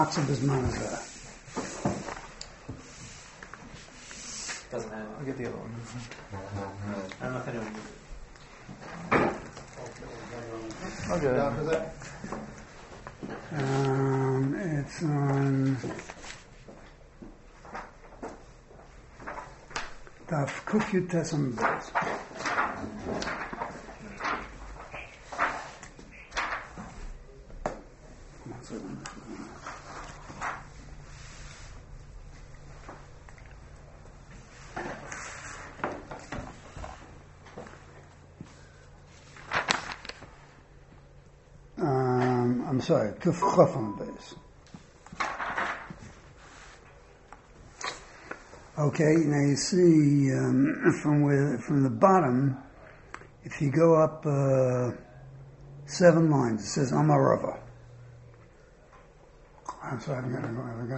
matzah b'zman hazeh. Doesn't have it. I'll get the other one. I don't know if anyone. I'll get it. It's on Daf Kuf Yud Tes Amud Beis. I'm sorry, Kuf Chaf Amud Beis. Okay, now you see from the bottom, if you go up 7 lines, it says Amarava. I'm sorry, I haven't got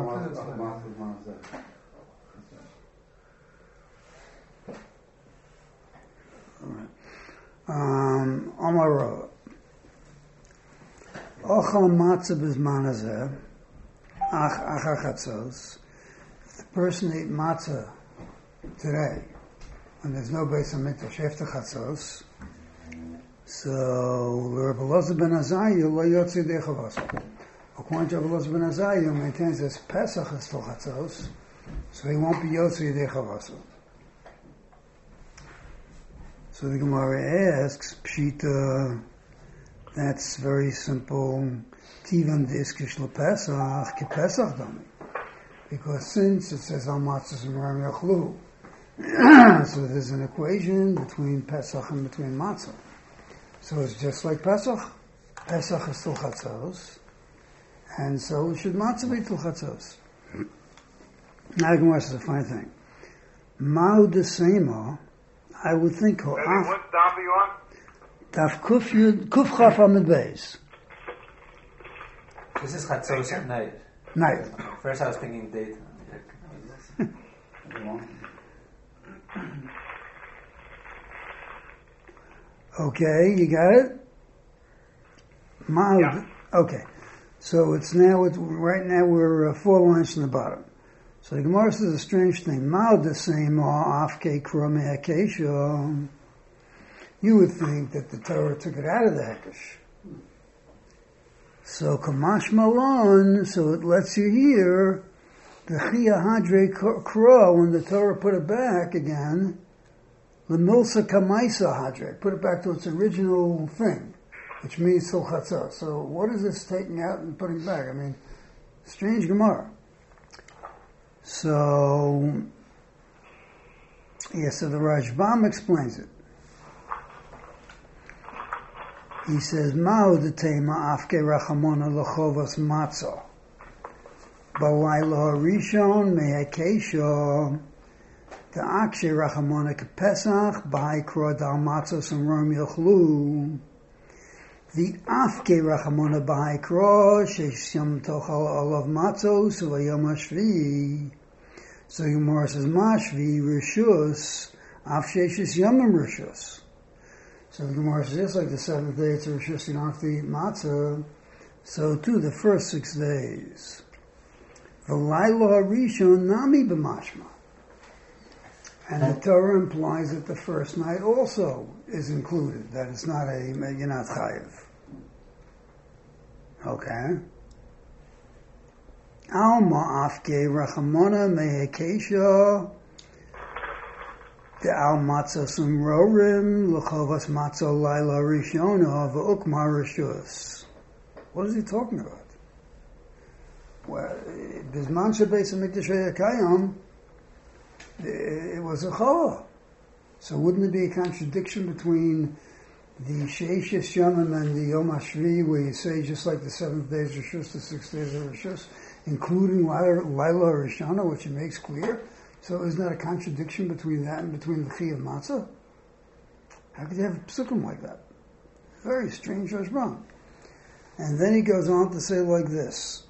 Amarava. Ochal matzah b'zman hazeh, achar chatzos. The person ate matzah today, and there's no Beis Hamikdash after chatzos, so Rabbi Elazar ben Azariah lo yotzi yedei chavasa. According to Rabbi Elazar ben Azariah, who maintains that Pesach is still chatzos, so he won't be yotzi yedei chavasa. So the Gemara asks, Pshita, that's very simple. Tivan diskish lePesach, ki Pesach dami. Because since it says al matzos and ram yachlu, so there's an equation between Pesach and between matzah. So it's just like Pesach. Pesach is still chatzos, and so should matzah be till chatzos. Now the Gemara says a funny thing. Ma'u desema, I would think. What daf are you on? Daf Kuf Chaf Amud Beis. This is chatzos at night. Night. First, I was thinking daytime. Okay, you got it? Yeah. Okay. So it's now, right now we're 4 lines from the bottom. So the Gemara says a strange thing. Ma'od the same afke krome akesha. You would think that the Torah took it out of the Hekesh. So Kamash Malon, so it lets you hear the Chia Hadre Kro, when the Torah put it back again, the Milsa Kamaisa Hadre, put it back to its original thing, which means Sil Chatzah. So what is this taking out and putting back? I mean, strange Gemara. So, so the Rashbam explains it. He says, Ma'u detema afke rachamona lechovas matzah. Balayla harishon mehekesha ta'akshe rachamona kepesach b'hai kro dal matzos and rom yochlu. The afke rachamona b'hai kro sheisham tochal olav matzos ulayom hashvi. So Gemara says, Mashvi rishus af sheishis yomim rishus. So the Gemara says, just like the 7th day, it's a rishus, you don't have to eat matzah. So too, the first 6 days. V'laylo harishon nami b'mashma. And the Torah implies that the first night also is included, that it's not you're not chayiv. Okay? Alma afke rachamona mehekesha the al matzah sumrorim lechovas matzah laila rishona v'ukma rishus. What is he talking about? Well, bisman shebeis hamikdash kayam, it was a chala. So wouldn't it be a contradiction between the sheishis yomim and the yom hashvi, where you say just like the 7th day is rishus, the 6th day is rishus, including laila rishona, which it makes clear? So isn't that a contradiction between that and between the Chi of Matzah? How could you have a psukim like that? Very strange Rashbam. And then he goes on to say like this.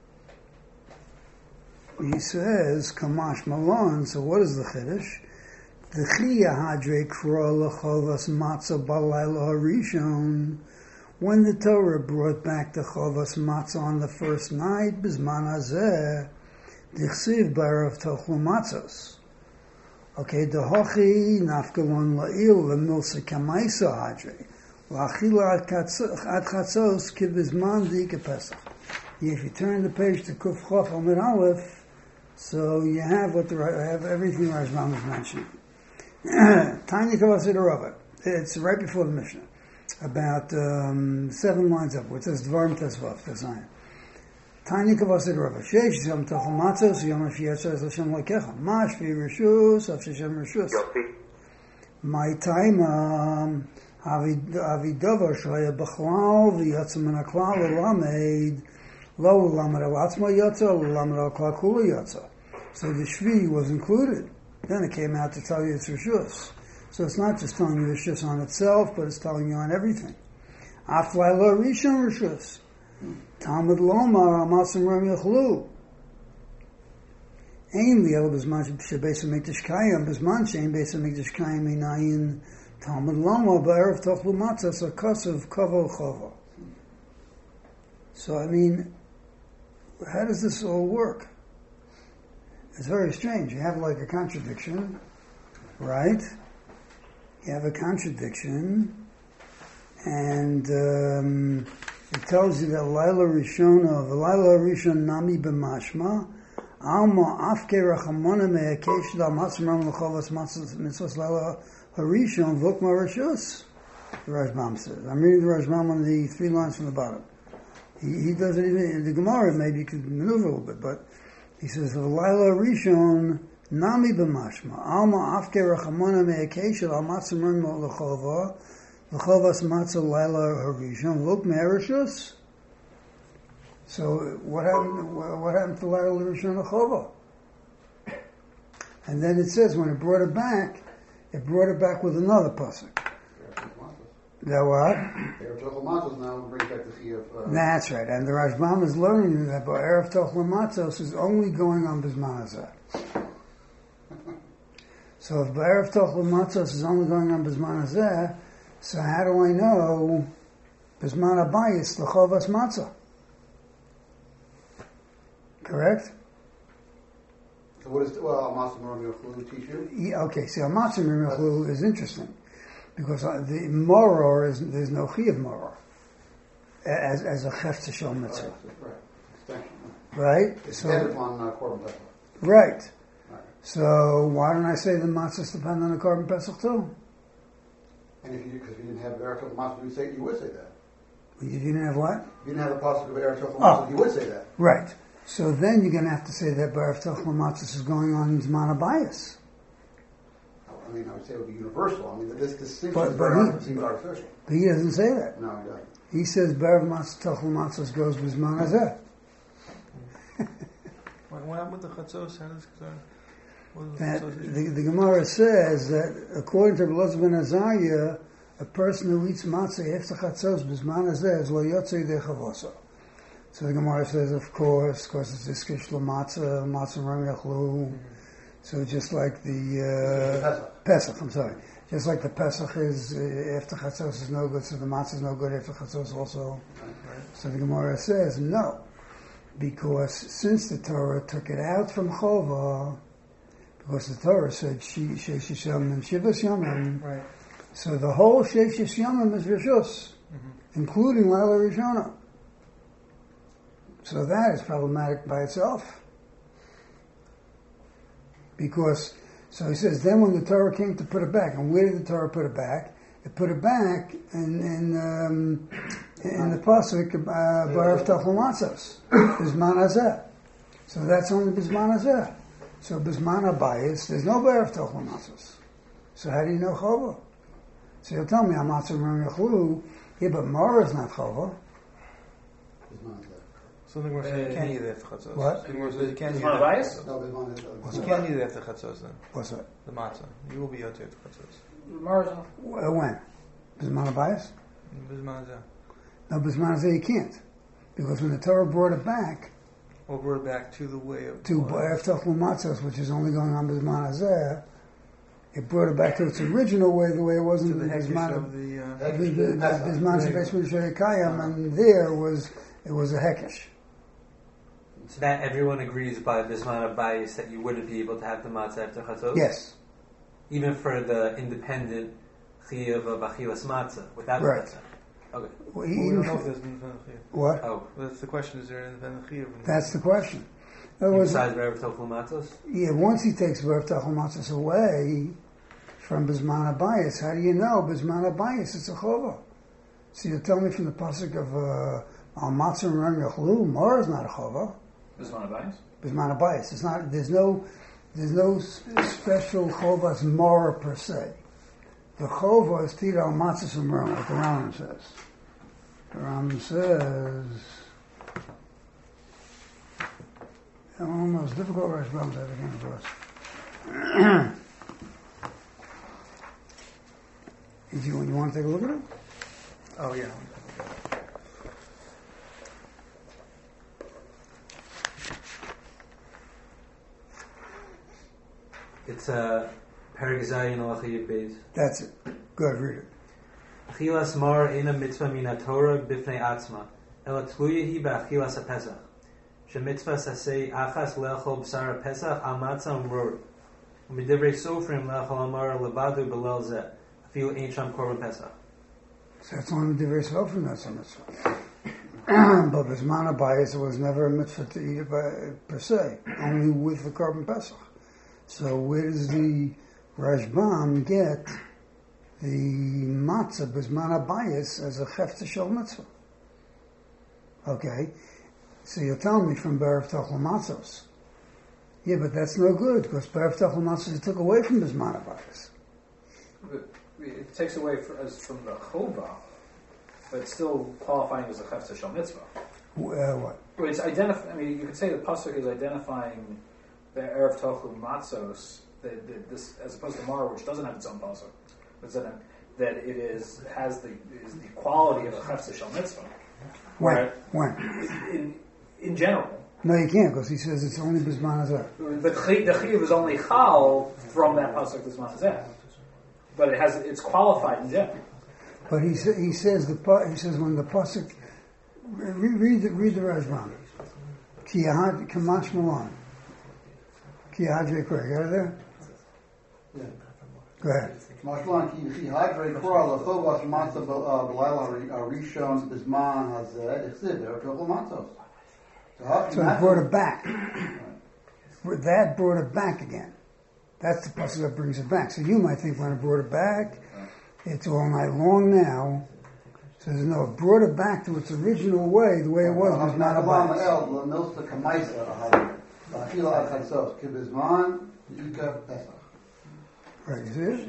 He says, Kamash Malon, so what is the Chiddush? The Chia Hadre Kro Lechovas Matzah Balayla Harishon. When the Torah brought back the Chovas Matzah on the first night, Bizman Hazeh, Dichsiv B'Erev Tochlu Matzos. Okay, the Hochi Nafkalon La'il L'Milsa Kamaisa Hadre. L'Achila Ad Chatzos Kibizman Dike Pesach. If you turn the page to Kuf Chof Amid Aleph, so you have everything Rashbam is mentioning. Tanya Kavasid Rava. It's right before the Mishnah. About 7 lines up, where it says Dvarim Tesvav, Tezayin. Tanya Kavasid Rava. Sheish Yom Tochel Matzos, Yom Afiyetzer Es Hashem Lekecha. Mash Fi Rishus, Af Shem Rishus. My time, Avidover Shoya B'chlal, V'yatza Min HaKlal, L'lamed, Lo L'lamed Al-Atzma Yatza, L'lamed Al-Klal Kula Yatza. So the Shvi was included. Then it came out to tell you it's Rishus. So it's not just telling you Rishus on itself, but it's telling you on everything. Aflai Lo Rishon Rishus. Talmud Lomar Amasim Ram Yachlu. Ein Liel B'zman Shebeis HaMikdash Kayim, B'zman Shein Beis HaMikdash Kayim Einayin, Talmud Lomar B'Erev Tochlu Matzos HaKosav Kovo Chova. So, I mean, how does this all work? It's very strange. You have like a contradiction, right? You have a contradiction, and it tells you that Laila Rishon Nami B'mashma, Alma Afke Rachamona Me'akesh Dal Matzimram L'chovas Mitzvos Laila Harishon Vukma Rishus, the Rashbam says. I'm reading the Rashbam on the 3 lines from the bottom. He doesn't even, in the Gemara maybe you could maneuver a little bit, but he says, Laila Rishon Nami B'mashma, Alma Afke Rachamona Me'akesh Dal Matzimram L'chovas Matzah Laila Harishon Vukma Rishus. So what happened to Laila Rishon L'chova? And then it says when it brought it back with another pasuk. That what? Erev Tochel Matzos now brings back the Chiyuv. That's right. And the Rashbam is learning that Erev Tochel Matzos is only going on Bizman Hazeh. So if Erev Tochel Matzos is only going on Bizman Hazeh, so how do I know Bizman Abayis L'chovas Matzah? Correct? So what is Matzah Merom Yochlu teach you? Yeah, okay, see, Matzah Merom Yochlu is interesting because the Moror there's no Chiyuv Moror as a Chefetz Shel Mitzvah. Right. Extension. Right? It's So dependent on Korban Pesach. right. Right. So why don't I say the matzahs depend on the Korban Pesach too? And because if you didn't have Erev Tochel Matzos, you would say that. You didn't have what? If you didn't have the pasuk of Erev Tochel Matzos, you would say that. Right. So then you're going to have to say that Erev Tochel Matzos is going on in Zman Abayis. I mean, I would say it would be universal. I mean, this distinction But seems artificial. But he doesn't say that. No, he doesn't. He says Erev Tochel Matzos goes with Zman Hazeh. What happened with the chatzos? How does That the Gemara says that according to Elazar ben Azariah, a person who eats matzah after chatzos b'zman hazeh is lo yotzei dechavoso. So the Gemara says, of course it's iskish matzah ram yachlu. So just like the Pesach, just like the Pesach is after chatzos is no good, so the matzah is no good after chatzos also. So the Gemara says no, because since the Torah took it out from Chova, because the Torah said Sheish Yomim Shivas Yomim, right? So the whole Sheish Yomim is Rishus, including Laila Rishona. So that is problematic by itself. Because, so he says, then when the Torah came to put it back, and where did the Torah put it back? It put it back in the pasuk B'Erev Tochel Matzos, Bizman Hazeh. So that's only Bizman Hazeh. So Bizman Abayis, there's no B'Erev Tochel Matzos. So how do you know Chova? So you'll tell me Amatzah Merom Yochlu, yeah, but Morah is not Chova. So the Gemara says you can't eat it after chatzos. What? The Gemara says you can't eat it Bizman after Abayis? chatzos. No, there's one. You can't eat it after chatzos then. What's that? The matzah. You will be yotzei after chatzos. When? Bizman Abayis? Bizman hazeh. No, Bizman Hazeh you can't. Because when the Torah brought it back, Or we're back to the way of to B'Erev Tochel Matzos, which is only going on Bizman Hazeh, It brought it back to its original way, the way it was To in the the hekesh Bisman of the... Bisman Shebes Kayam, and there it was a hekesh. So that everyone agrees by Bisman Abayis that you wouldn't be able to have the matzah after chatzos? Yes. Even for the independent chiyuv of achilas matzah, without the Right. matzah? Okay. Well, we don't know if there's an independent chiyuv. What? Oh. That's the question, is there an independent chiyuv? That's the question. In other words, Besides Erev Tochel Matzos? yeah, once he takes Be'er Tachel Matzos away from Bisman Abayis, how do you know Bisman Abayis it's a chova? So you tell me from the pasuk of Al Matzah and Ram Yachlu, Mar is not a chova. Bisman Abayis? Bisman Abayis. It's not. There's no special chovas Mara per se. The chova is Tira Al Matzah and Ram, like the Rambam says. The Rambam says. One of the most difficult Rambams I ever came across. You want to take a look at it? Oh, yeah. It's Perek Zayin Halacha Yud Beis. That's it. Go ahead, read it. Achilas mar ina mitzvah min haTorah b'fnei atzma, ela tluya hi ba'achilas haPesach. Shemitzvah sasei achas le'achol b'sar haPesach al matzah umror. U'midivrei sofrim le'achol amar levadu b'lel zeh. Afilu ein sham korban Pesach. So that's only the diverse from that's a mitzvah. But Bisman Abayis was never a mitzvah to eat it per se, only with the korban Pesach. So where does the Rashbam get the matzah Bisman Abayis as a chefta shel mitzvah? Okay, so you're telling me from Be'er Tachel Matzos. Yeah, but that's no good, because Be'er Tachel Matzos took away from Bisman Abayis. It takes away from the chova, but it's still qualifying as a chefza shel mitzvah. What? Well, it's I mean, you could say the pasuk is identifying the erev tochel matzos, this as opposed to Mar, which doesn't have its own pasuk, but that it has the quality of a chefza shel mitzvah. When? In general. No, you can't, because he says it's only Bisman Hazeh. The chiyuv is only chal from that pasuk this Hazeh, but it's qualified in general. But he says when the pasuk read the Rashbam. Ki yahad kamash malan. Ki yahad Got it there? Yeah. Go ahead. Mashlan ki hydrei kora lechovas matzah b'layla rishon bisman hazeh ichsid Be'er Tachel Matzos. So he brought it back. That brought it back again. That's the pasuk that brings it back. So you might think when it brought it back, it's all night long now. So no, it brought it back to its original way, the way it was not about it. Right, you see it?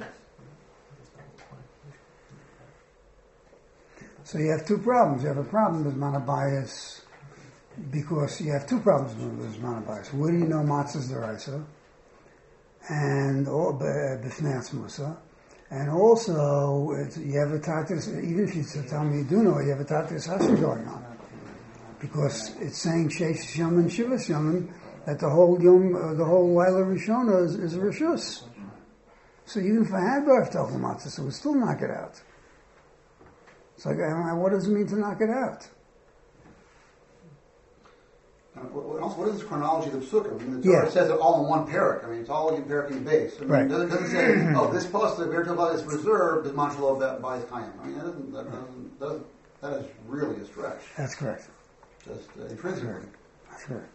So you have two problems. You have a problem with Manabayas, because you have two problems with Manabayas. Where do you know Matzah's deraisa? And B'fnei Atzmusa. And also, you have a tatis, even if you tell me you do know, you have a tatis hasha going on. Because it's saying Sheish Yamin, Shivas Yamin, that the whole Laila Rishona is a Rishus. So even if I had Be'er Tachel Matzah, so it would still knock it out. It's like, what does it mean to knock it out? What is this chronology of the psukim? I mean, the Torah says it all in one parak. I mean, it's all in parak in base. I mean, Right. It doesn't say, oh, this post of Be'er Tachel is reserved, the manshalo by his kayim. I mean, that is really a stretch. That's correct. Just intrinsically. That's correct.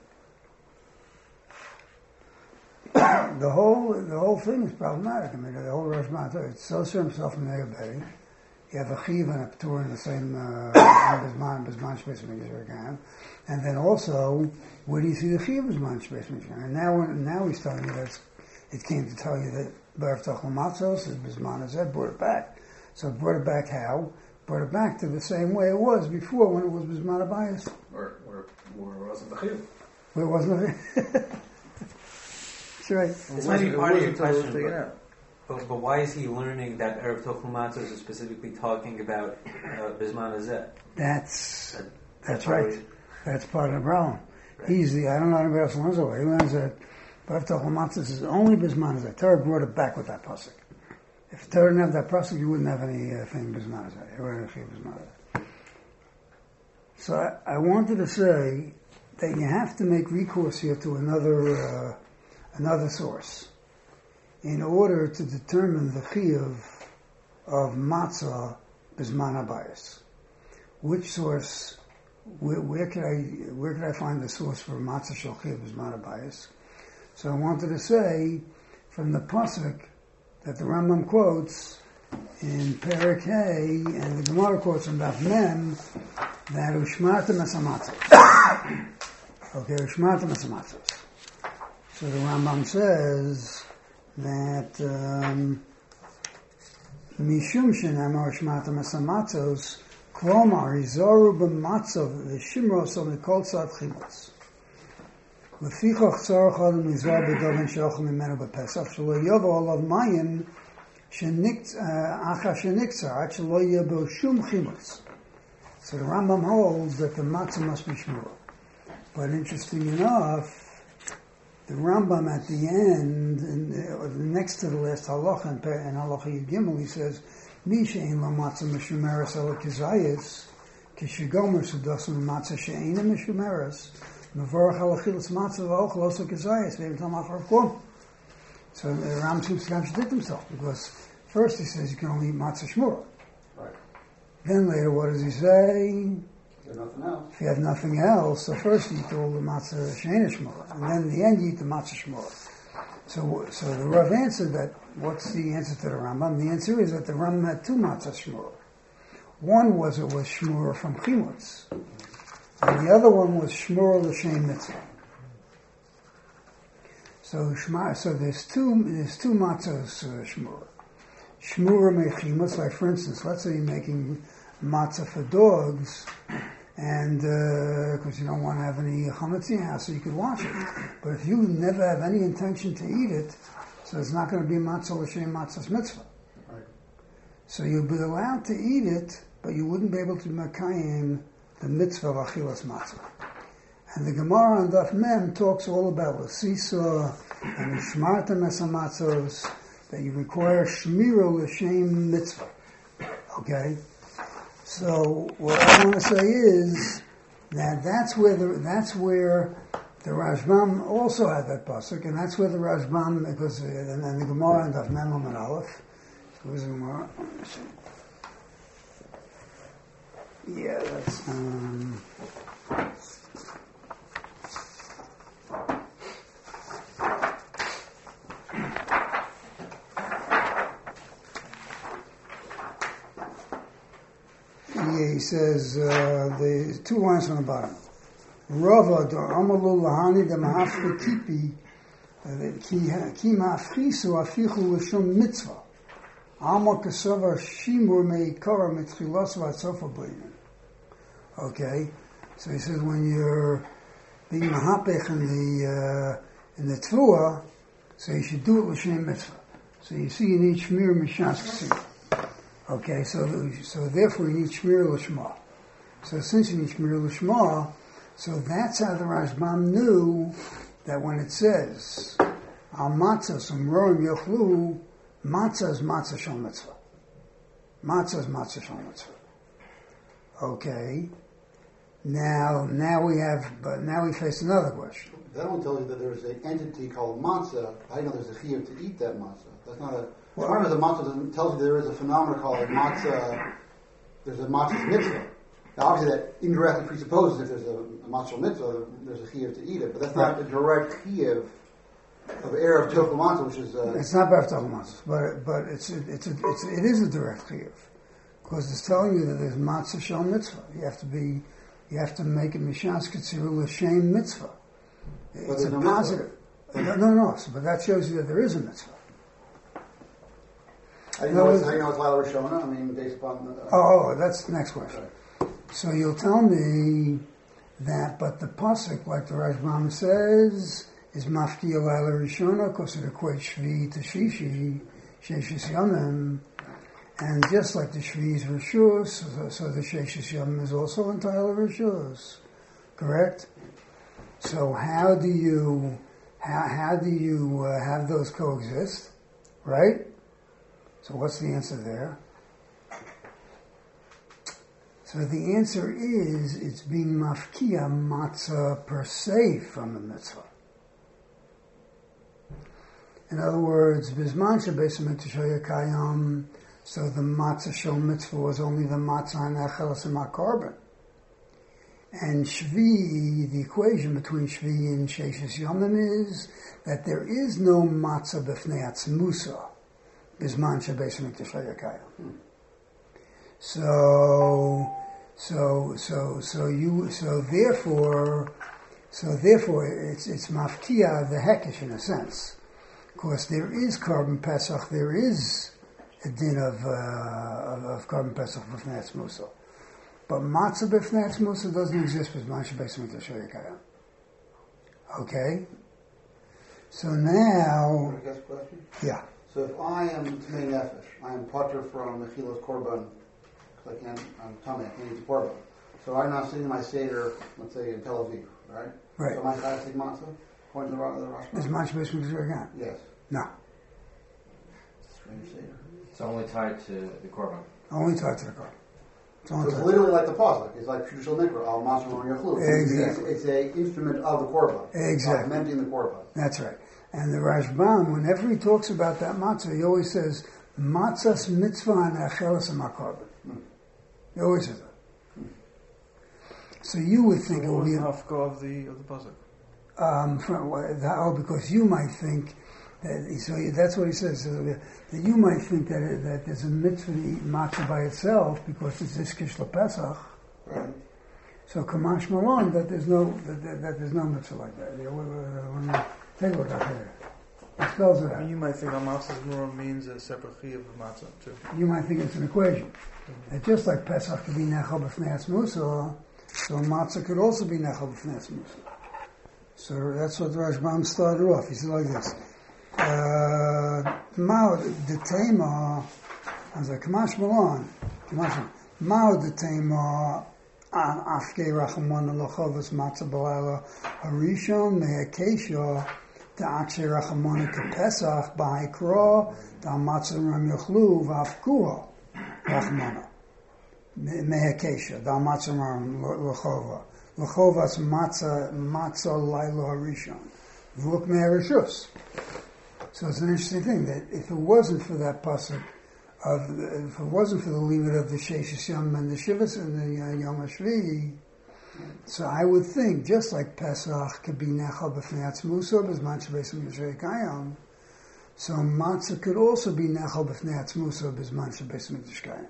The whole thing is problematic. I mean, the whole Rosh Hashanah, it's so sure himself in Negabay. You have a chiv and a ptur in the same Bisman Shbeis Mikdash, and then also, where do you see the chiv Bisman Shbeis Mikdash? And now he's telling you that it came to tell you that Be'er Tachel Matzos is Bisman Hazeh, brought it back. So brought it back how? Brought it back to the same way it was before when it was Bisman Abayis. Where wasn't the chiyuv? Where it wasn't. That's right. This might be part of your It wasn't question, taken out. but why is he learning that Erev Tochel Matzos is specifically talking about Bisman Hazeh? That's right. Right. That's part of the problem. I don't know anybody else learns it. He learns that Be'er Tachel Matzos is only Bisman Hazeh. Torah brought it back with that pasuk. If Torah didn't have that pasuk, you wouldn't have anything bismana. You wouldn't have bismana. So I wanted to say that you have to make recourse here to another source in order to determine the chiyuv of matzah bisman habayis. Which source? Where could I find the source for matzah shel chiyuv bisman habayis? So I wanted to say from the pasuk that the Rambam quotes in Perek Hay and the Gemara quotes from Daf Mem that ushmartem es hamatzos. Okay, ushmartem es hamatzos. So the Rambam says that mishum shenamar ushmartem es hamatzos klomar izoru b'matzov v'shimros on the kol tzad chimutz. לפיכך צורך אדם לזרוע בדובן שאוכל ממנו בפסח, שלא יבוא עליו מים אחר שנקצר, עד שלא יהיה בו שום חימוץ. So the Rambam holds that the matzah must be shmur. But interesting enough, the Rambam at the end, next to the last halacha, in halacha Yud Gimel, he says, Mi she'en lo matzah meshumeres ela kizayis, kishigomer sudasim matzah she'ena meshumeres, mevorach halachilas matzah v'ochel oso kizayis, ve'im tam achar klum. So the Rambam seems to contradict himself, because first he says you can only eat matzah shmur. Right. Then later, what does he say? There's nothing else. If you have nothing else, so first you eat all the matzah she'ena shmur, and then in the end you eat the matzah shmur. So the Rav answered that, what's the answer to the Rambam? The answer is that the Rambam had two matzah shmur. One was shmur from chimutz, and the other one was shmur l'shem mitzvah. So there's two matzahs shmur. Shmur mechimutz, like for instance, let's say you're making matzah for dogs, and because you don't want to have any chametz in your house, so you could wash it. But if you never have any intention to eat it, so it's not going to be matzah l'shem matzah's mitzvah. Right. So you'll be allowed to eat it, but you wouldn't be able to makayim the mitzvah of achilas matzah. And the Gemara on Daf Mem talks all about l'sisa and shmartem es hamatzos, that you require shmira l'shem mitzvah. Okay? So what I want to say is that that's where the Rashbam also had that pasuk, and that's where the Rashbam, because and the Gemara and Daf Mem and Aleph. Who's the Gemara? Yeah, that's he says the two lines from the bottom. Rava do amalu lahani de mahafri kipi ki mafrisu afichu l'shum mitzvah. Alma kasava shimur meikara mitchilas v'atzofa b'inin. Okay, so he says when you're being mahapech in the tefua, so you should do it l'shem mitzvah. So you see you need shmir mishas k'si. Okay, so therefore you need shmir l'shma. So since you need shmir l'shma, so that's how the Rashbam knew that when it says al matzah umroim yochlu, matzah is matzah shel mitzvah. Matzah is matzah shel mitzvah. Okay. Now we face another question. That one tells you that there's an entity called matzah. I know there's a chiyuv to eat that matzah. That's not a. Well, Part of the matzah tells you there is a phenomenon called matzah. There's a matzah's mitzvah. Now, obviously, that indirectly presupposes if there's a matzah mitzvah, there's a chiyuv to eat it. But that's not the direct chiyuv of erev tofu matzah, which is. It's not erev tofu matzah, but it is a direct chiyuv, because it's telling you that there's matzah shel mitzvah. You have to make it mishas ketzir l'shem mitzvah. It's a positive. No. But that shows you that there is a mitzvah. How do you know it's Lila Rishona? I mean, based upon... That's the next question. So you'll tell me that, but the pasuk, like the Rashbam says, is mafkiya Lila Rishona, because it equates Shvi to Shishi, Sheshis Yomim, and just like the Shvi is Rishus, so the Sheshis Yomim is also entirely Rishus. Correct? So how do you have those coexist? Right? So what's the answer there? So the answer is it's being mafkia matzah per se from the mitzvah. In other words, bisman shebesim kayam. So the matzah shel mitzvah was only the matzah and achelas and korban. And Shvi, the equation between Shvi and Sheshes Yomim is that there is no matzah b'fnei atzmusa, bisman shebesim kayam. So therefore, it's mafkia the hekesh in a sense. Of course, there is Korban Pesach. There is a din of Korban Pesach b'fnei atzmusa, but matzah b'fnei atzmusa doesn't exist with man shebesim kayam. Okay. So now, Can I ask a question? yeah. So if I am Tmei Nefesh, I am potter from Mechilas Korban, because I'm Tamei, I can't eat the Korban. So I'm now sitting in my Seder, let's say in Tel Aviv, right? Right. So am I allowed to take matzah? According to the Rosh Is Hashanah? man shebesim kayam? Yes. No. Strange Seder. It's only tied to the korban. Only tied to the Korban. It's So only it's tied. literally like the pasuk. It's like Shul Mikra, Al Masr Or Yachlu. Exactly. It's an instrument of the Korban. Exactly. Augmenting the Korban. That's right. And the Rashbam, whenever he talks about that matzah, he always says, matzah's mitzvah and achelas korban. He always says that. So you would think it What would was be, the hafka of the pasuk? because you might think that, so that's what he says, that you might think that there's a mitzvah to eat matzah by itself because it's this Kishla Pesach. Right. So Kamash Malon, that there's no mitzvah like that. Take a look up here. It spells it I mean, out. you might think Amatzah's Murah means a separate chi of matzah too. You might think it's an equation. That just like Pesach could be Nechal b'fnei atzmusa, so matzah could also be Nechal b'fnei atzmusa. So that's what Rashbam started off. He said like this. Mao the tema, as a Kamash Malon, Mao the tema, Afke Rachamon Lochovas Matzah Balayla Harishon Me'akesha Ta'akshe Rachamon Kepesach Ba'ikra Ta'matzah Ram Yochlu V'afkuha Rachamona Me'akesha Ta'matzah Ram Lochova Lochovas Matzah Laila Harishon V'uk Me'arishus. So it's an interesting thing that if it wasn't for that pasuk, if it wasn't for the limit of the Sheshes Yom and the Shivas and the Yom HaShvi, so I would think, just like Pesach could be Nechal b'fnei atzmusa, b'zman shebesim kayam, so Matzah could also be Nechal b'fnei atzmusa, b'zman shebesim kayam.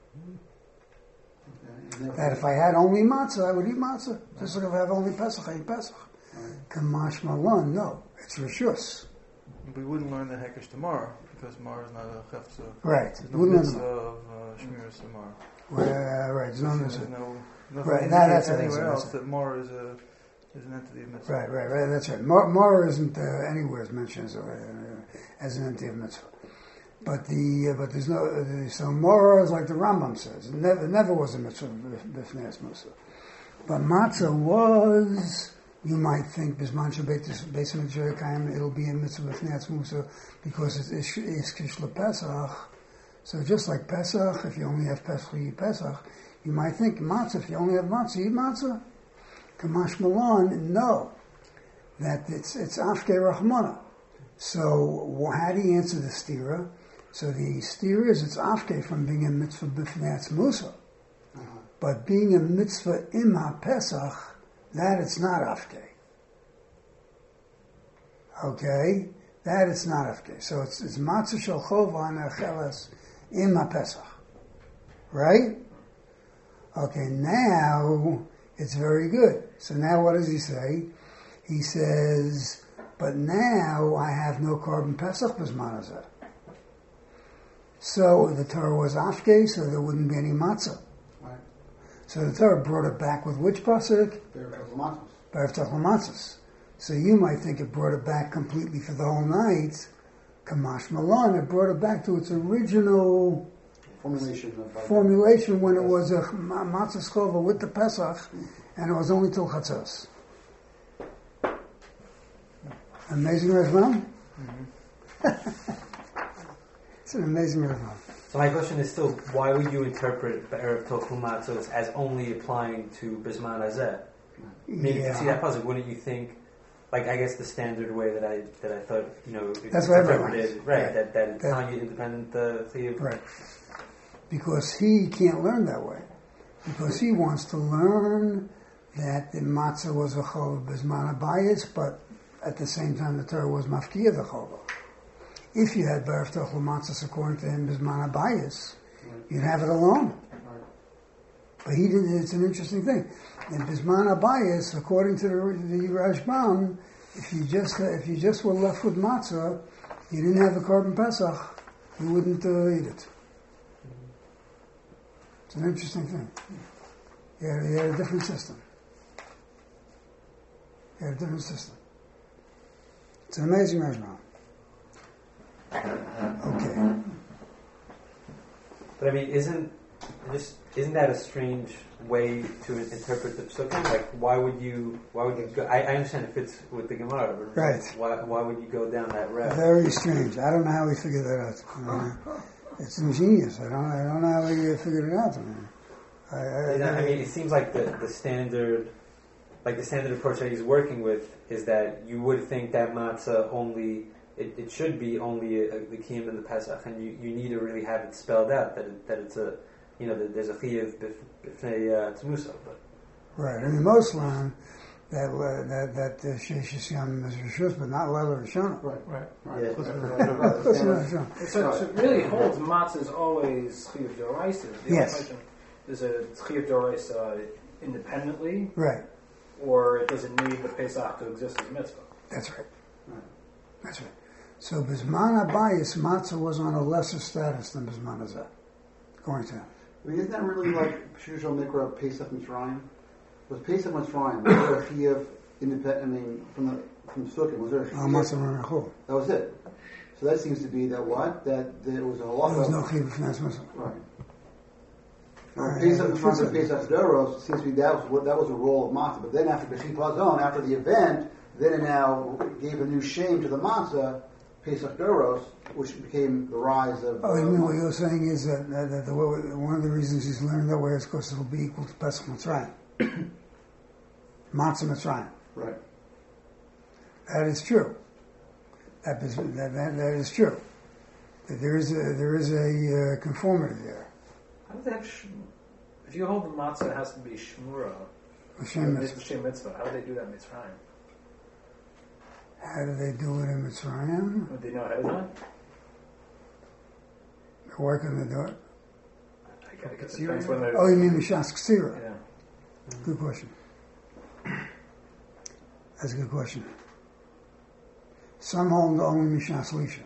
That if I had only Matzah, I would eat Matzah. Just like if I have only Pesach, I eat Pesach. Kamash Malon, no, it's Rishus. We wouldn't learn the Hekesh tomorrow because Mar is not a chefza. Right. There's no Wouldn't mitzvah learn of Shemiras tomorrow. Right, there's no There's mitzvah. nothing Right, indicates that's it, anywhere that's else it. that Mar is an entity of mitzvah. Right, that's right. Mara isn't anywhere mentioned as an entity of mitzvah. But there's no, so Mara is like the Rambam says. It never was a mitzvah b'fnei atzmusa. But matzah was, you might think, Bisman Besim Kayam, it'll be a mitzvah b'fnei atzmusa because it's Kishla Pesach. So just like Pesach, if you only have Pesach, you eat Pesach. You might think matzah, if you only have matzah, you eat matzah. Kamash Malon, no. That it's Afke Rahmana. So how do you answer the stira? So the stira is it's Afke from being a mitzvah b'fnei atzmusa. But being a mitzvah im ha-Pesach, that it's not Afke. Okay? That it's not Afke. So it's matzah shel chova and achelas im ha-Pesach. Right? Okay, now it's very good. So now what does he say? He says, but now I have no Korban Pesach b'zman hazeh. So the Torah was Afke, so there wouldn't be any matzah. Right. So the Torah brought it back with which pasuk? Be'erev Matzos. So you might think it brought it back completely for the whole night. Kamash Malon, it brought it back to its original formulation when it was a matzah skova with the Pesach, and it was only till Chatzos. Amazing, Rashbam? It's an amazing Rashbam. So my question is still, why would you interpret Erev Tofu Matzos as only applying to Bisman Hazeh? I mean, if you see that puzzle, wouldn't you think, like, I guess the standard way that I thought, That's what everyone interpreted, is. right, Yeah. that it's telling you independent chiyuv. Right. Because he can't learn that way. Because he wants to learn that the matzah was a chol bisman habayis, but at the same time the Torah was mafkiya the chol. If you had B'erev Tochel matzahs according to him bisman habayis, you'd have it alone. But he didn't. It's an interesting thing. In bisman habayis, according to the Rashbam, if you just were left with matzah, you didn't have the korban pesach, you wouldn't eat it. It's an interesting thing. You had a different system. It's an amazing Rashbam. Okay. But I mean, isn't that a strange way to interpret the psukim? Like, why would you go? I understand it fits with the Gemara, but Right. Why would you go down that route? Very strange. I don't know how we figured that out. It's ingenious. I don't know how we figured it out. I mean, it seems like the standard approach that he's working with is that you would think that matzah only. It should be only the kiyum and the pesach, and you need to really have it spelled out that it's a that there's a chiyuv b'fnei t'musa. But Right. I mean, most learn that sheish yam is rishus, but not leila rishona. Right. Yeah. So it really holds matzah is always chiyuv d'oraisa. The Yes. only question is a chiyuv d'oraisa independently, Right. or it doesn't need the pesach to exist as mitzvah. That's right. That's right. So bisman habayis matzah was on a lesser status than bisman hazeh, according to him. I mean, isn't that really like Shusha Mikra Pesach Mitzrayim? Was Pesach Mitzrayim, was there a chiyuv independent? I mean, from Sukkot, was there a chiyuv? Matzah Ramachol. That was it. So that seems to be that what? That there was a halacha. There was no chiyuv b'fnei mitzvah. Right. Right. Pesach Mitzrayim and Pesach Doros seems to be that was a role of matzah. But then after B'chit Hazon, after the event, then it now gave a new shame to the matzah, Pesach Doros, which became the rise of. Oh, you mean what you're saying is that one of the reasons he's learning that way is because it'll be equal to Pesach Mitzrayim. Matzah Mitzrayim. Right. That is true. That is true. That there is a conformity there. How does that? If you hold the matzah, it has to be shmura. Hashem It's mitzvah. Shem mitzvah. How do they do that in Mitzrayim? How do they do it in Mitzrayim? Would they know ahead of time? They're working the door. I gotta get the depends when they're. Oh, you mean Mishas Ksira? Yeah. Good question. That's a good question. Some hold only Mishas Lisha.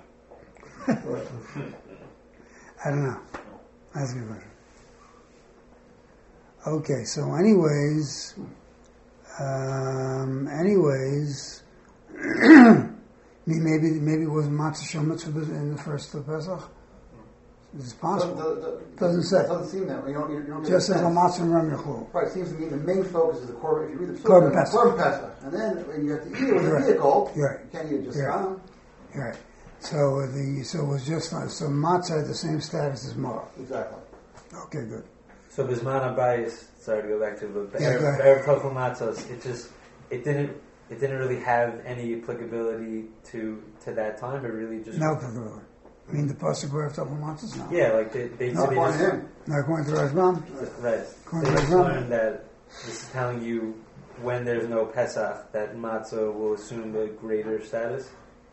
I don't know. That's a good question. Okay, so anyways, maybe it was Matzah Shom Mitzvah in the first of Pesach. It's possible. Doesn't say. It doesn't seem that way. You don't get Just the as a sense. Matzah and Ram Yechul. Right, it seems to me the main focus is the korban. If you read the Korban Psukim, Pesach. Korban Pesach. And then when you have to eat it with a Right. vehicle, Right. you can't eat it just Right. down. Right. So it was just so Matzah had the same status as Maror. Exactly. Okay, good. So Bisman Habayis, sorry to go back to the Yeah, go ahead. Erev Tofu Matzos, it didn't really have any applicability to that time. It really just No applicability. I mean, the pasuk where Tov Matzos? No. yeah, like they Not just according to him. Not according to Rashbam. right. According They to just Rashbam. learned that this is telling you when there's no Pesach that matzah will assume a greater status.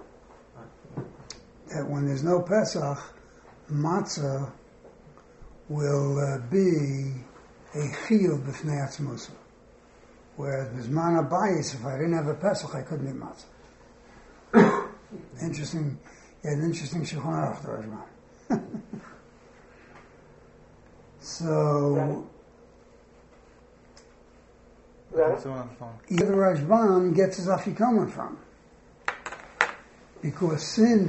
That when there's no Pesach, matzah will be a chiyuv b'fnei atzmusa. Whereas b'zman habayis, if I didn't have a Pesach, I couldn't eat matzah. Interesting. Yeah, an interesting Shulchan Aruch, the Rashbam. So, So on the phone. the Rashbam gets his afikoman from. Because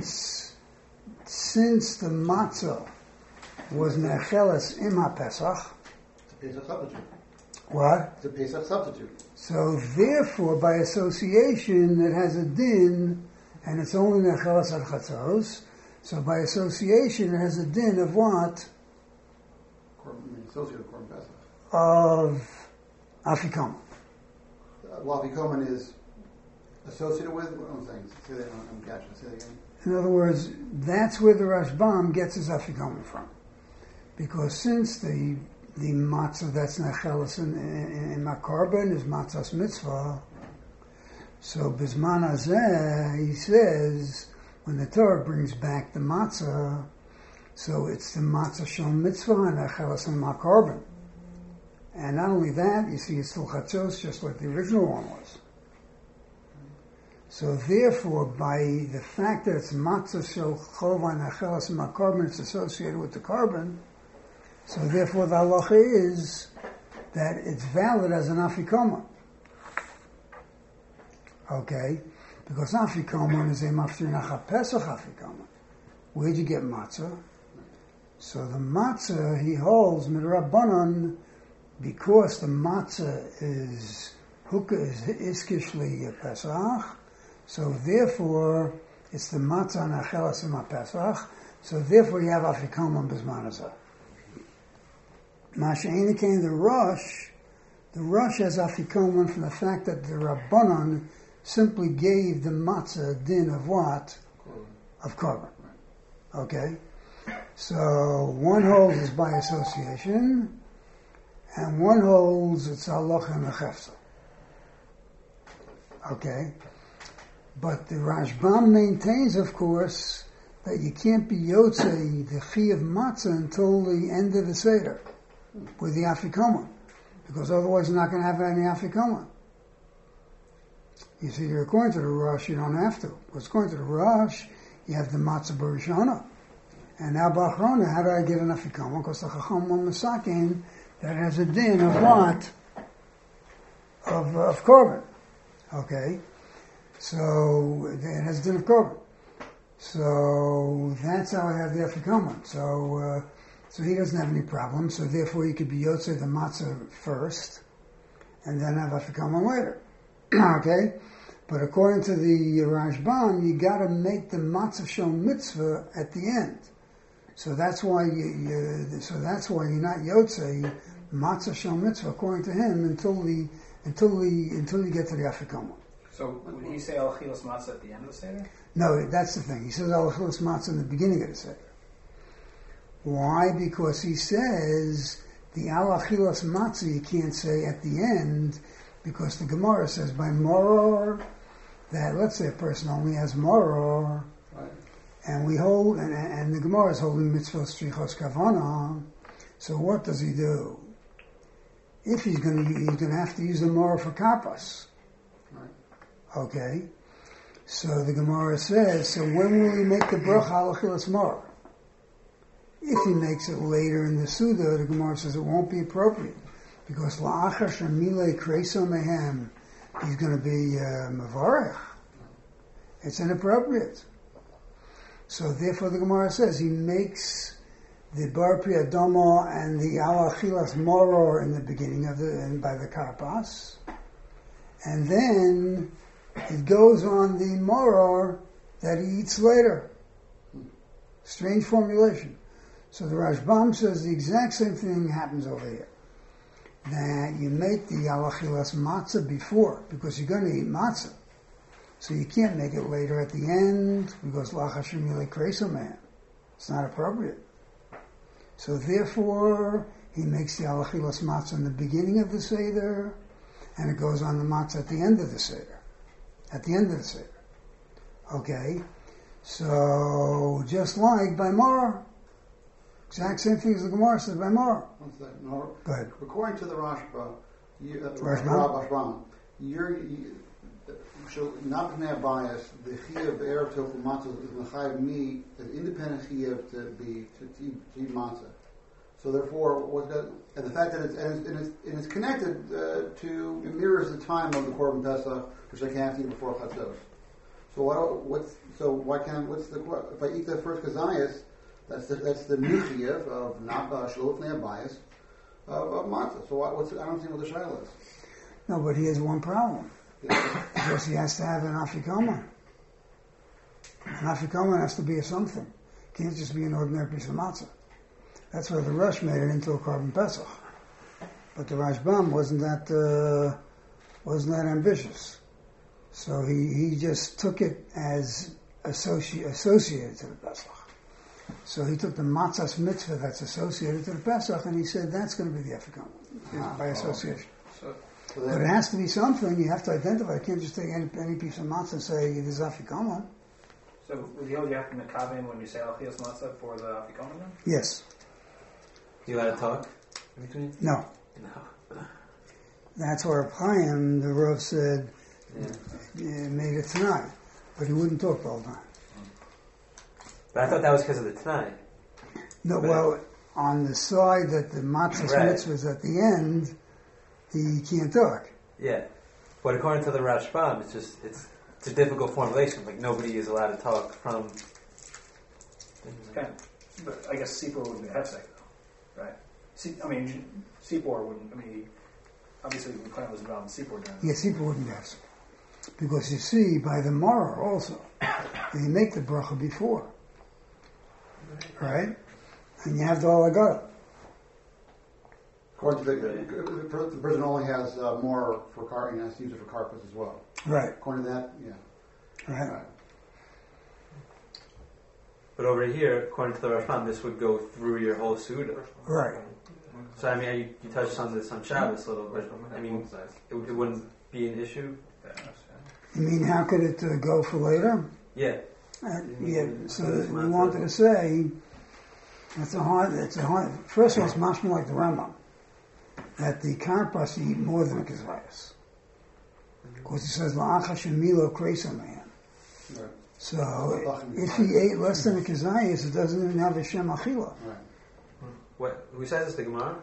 since the matzah was necheles im ha-Pesach, It's a Pesach substitute. what? It's a Pesach substitute. So therefore, by association, it has a din, and it's only necheles al chatzos. So by association, it has a din of what? Associated with Korban Pesach. Of Afikoman. Well, Afikoman is associated with, what I'm saying, say that, I'm catching, say that again. In other words, that's where the Rashbam gets his Afikoman from. Because since the matzah that's nechelas in Makorban is matzah's mitzvah, so Bizman Hazeh, he says, when the Torah brings back the matzah, so it's the matzah shel mitzvah and nechelas in Makorban. And not only that, you see it's still chatzos, just like the original one was. So therefore, by the fact that it's matzah shel chova and nechelas in Makorban, it's associated with the carbon. So therefore the halacha is that it's valid as an afikoman. Okay? Because afikoman is a maftir pesach afikoman. Where'd you get matzah? So the matzah, he holds midrabanan, because the matzah is iskishli pesach, so therefore it's the matzah nachelas in pesach, so therefore you have afikoman bizman hazeh. Masha'ina came the Rosh has afikoman from the fact that the Rabbanon simply gave the matzah din of what? Of korban. Okay? So one holds is by association, and one holds it's halacha and chefsa. Okay? But the Rashbam maintains, of course, that you can't be yotzei the chi of matzah until the end of the Seder with the afikoman, because otherwise you're not going to have any afikoman. You see, you're according to the Rosh, you don't have to. Because according to the Rosh, you have the matzah barishona. And now b'achrona, how do I get an afikoman? Because the chacham masakin that has a din of what? Of korban. Okay? So it has a din of korban. So that's how I have the afikoman. So he doesn't have any problem. So therefore, you could be yotzei the matzah first, and then have afikoman later. Okay, but according to the Rashbam, you got to make the matzah shel mitzvah at the end. So that's why you're not yotzei matzah shel mitzvah according to him until you get to the afikoman. So would he say al achilas matzah at the end of the Seder? No, that's the thing. He says al achilas matzah in the beginning of the Seder. Why? Because he says the al achilas matzah you can't say at the end, because the Gemara says by moror that, let's say a person only has moror, right, and we hold, and the Gemara is holding mitzvah strichos kavana. So what does he do? If he's going to have to use the moror for kapas, right? Okay. So the Gemara says, so when will he make the bracha al achilas moror? If he makes it later in the Suda, the Gemara says it won't be appropriate, because la'achar shemilei kreiso mehem, he's going to be mavarech. It's inappropriate. So therefore, the Gemara says he makes the bar pri adamo and the al achilas moror in the beginning of and by the karpas, and then it goes on the moror that he eats later. Strange formulation. So the Rashbam says the exact same thing happens over here. That you make the al achilas matzah before, because you're going to eat matzah. So you can't make it later at the end, because la'achashim yilei kreiso man. It's not appropriate. So therefore, he makes the al achilas matzah in the beginning of the Seder, and it goes on the matzah at the end of the Seder. At the end of the Seder. Okay? So, just like by Morah, exact same thing as the Gemara says by Morah. One second. No, go ahead. According to the Rashba, Rashbam, you should not be biased. The chiyuv erev tofu matzah is mechayev me an independent chiyuv to eat matzah. So therefore, and the fact that it's connected to, it mirrors the time of the Korban Pesach, which I can't eat before Chatzos. So if I eat the first kazayas, that's the new chiyuv of not shaluf ne'abayis of matzah. So I don't see what the shaila is. No, but he has one problem. Because he has to have an afikoman. An afikoman has to be a something. It can't just be an ordinary piece of matzah. That's why the Rosh made it into a carbon Pesach. But the Rashbam wasn't that ambitious. So he just took it as associated to the Pesach. So he took the matzah's mitzvah that's associated to the Pesach, and he said that's going to be the Efikam by association. But it has to be something. You have to identify. You can't just take any piece of matzah and say this is Afikoman. So with Yod, you have to mekaven when you say Alchias Matzah for the Afikoman then? Yes. You allowed to talk in between? No. No. That's where Chaim, the Rav said, made it tonight. But he wouldn't talk the whole time. But I thought that was because of the Tanai. No, well, on the side that the matzah's mitzvah is at the end, he can't talk. Yeah. But according to the Rashbam, it's a difficult formulation. Like, nobody is allowed to talk from... Okay. But I guess Sipor would be a hefsek, though, right? Sipor wouldn't, obviously the plan was involved in Sipor during Yes, people wouldn't ask. Because you see, by the Mara also, they make the bracha before. Right? And you have the Alagah. According to the person only has more for car, and has to use it for carpets as well. Right. According to that, yeah. Right. But over here, according to the Rashbam, this would go through your whole Suda. Right. So, you touched on this on Shabbos a little bit. It wouldn't be an issue? You mean, how could it go for later? Yeah. So we wanted to say, it's a hard, first of all, it's much more like the Rambam, that the karpas eat more than the kizayas. Because he says, la'acha shemilo kreisa man. So, if he ate less than a kizayas, it doesn't even have a shem achila. What? Who says this, the Gemara?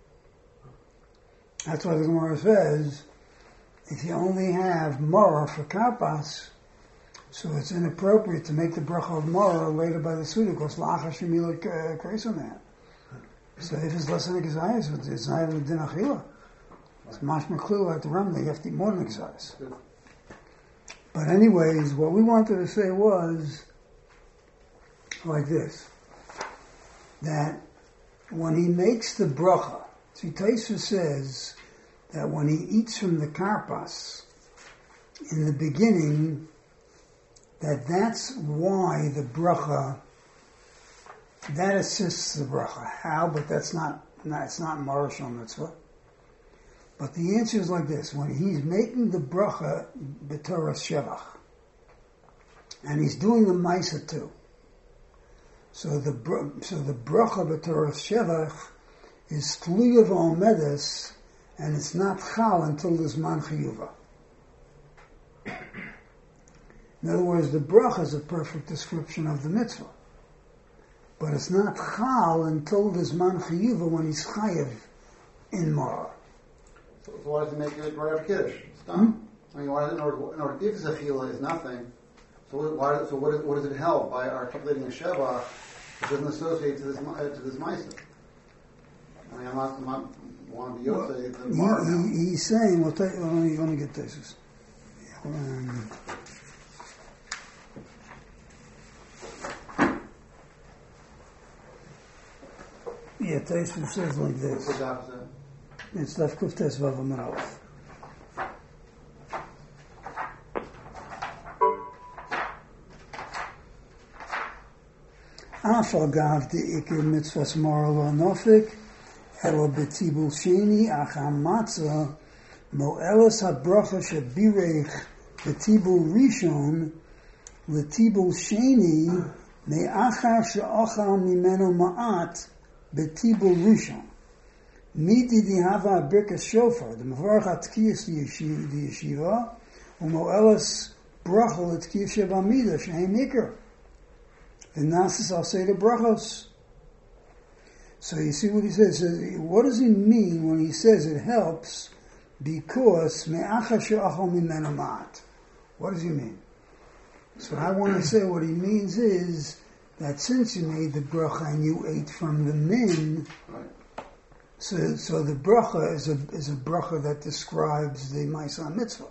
That's why the Gemara says, if you only have mara for karpas, so it's inappropriate to make the bracha of mara later by the Suda, because la'acha shemilo kreisa man. So if it's less than a kizayas, it's not even a din achila. It's mashma clear like the Rambam, you have to eat more than a kizayas. But anyways, what we wanted to say was like this, that when he makes the bracha, see, Taisa says that when he eats from the karpas in the beginning, that's why the bracha, that assists the bracha. How? But it's not Marashal Mitzvah. But the answer is like this: when he's making the bracha b'toras shevach, and he's doing the ma'isa too. So the bracha b'toras shevach is tluya v'omedes, and it's not chal until the zman chiyuva. In other words, the bracha is a perfect description of the mitzvah, but it's not chal until the zman chiyuva when he's chayev in mara. So why does he make it right after Kiddush? It's done. Why does if Zechila is nothing, what does it help by articulating a Sheva? It doesn't associate to this Maisa. I'm not want to be Yotze the Mar now. He's saying, let me get this. Taisva says like this. What's the opposite? It's Daf Kuftes Vav Amud Aleph. Afal gav de ikir mitzvahs moral lo nofik, elo betibul sheni acham matzah, mo'elas habracha shabirech betibul rishon, letibul sheni, me'achar she'achal mimeno ma'at, betibul rishon. Midi di hava birkas shofar, the mevarach atkiyas di yeshiva, umo'elas bracha l'tkiyas shebamida, she'en ikr. The Nasis I'll say the brachos. So you see what he says. What does he mean when he says it helps because me'achar she'achal mimeno ma'at? What does he mean? So I want to say what he means is that since you made the bracha and you ate from the min, so the bracha is a bracha that describes the Maisa Mitzvah.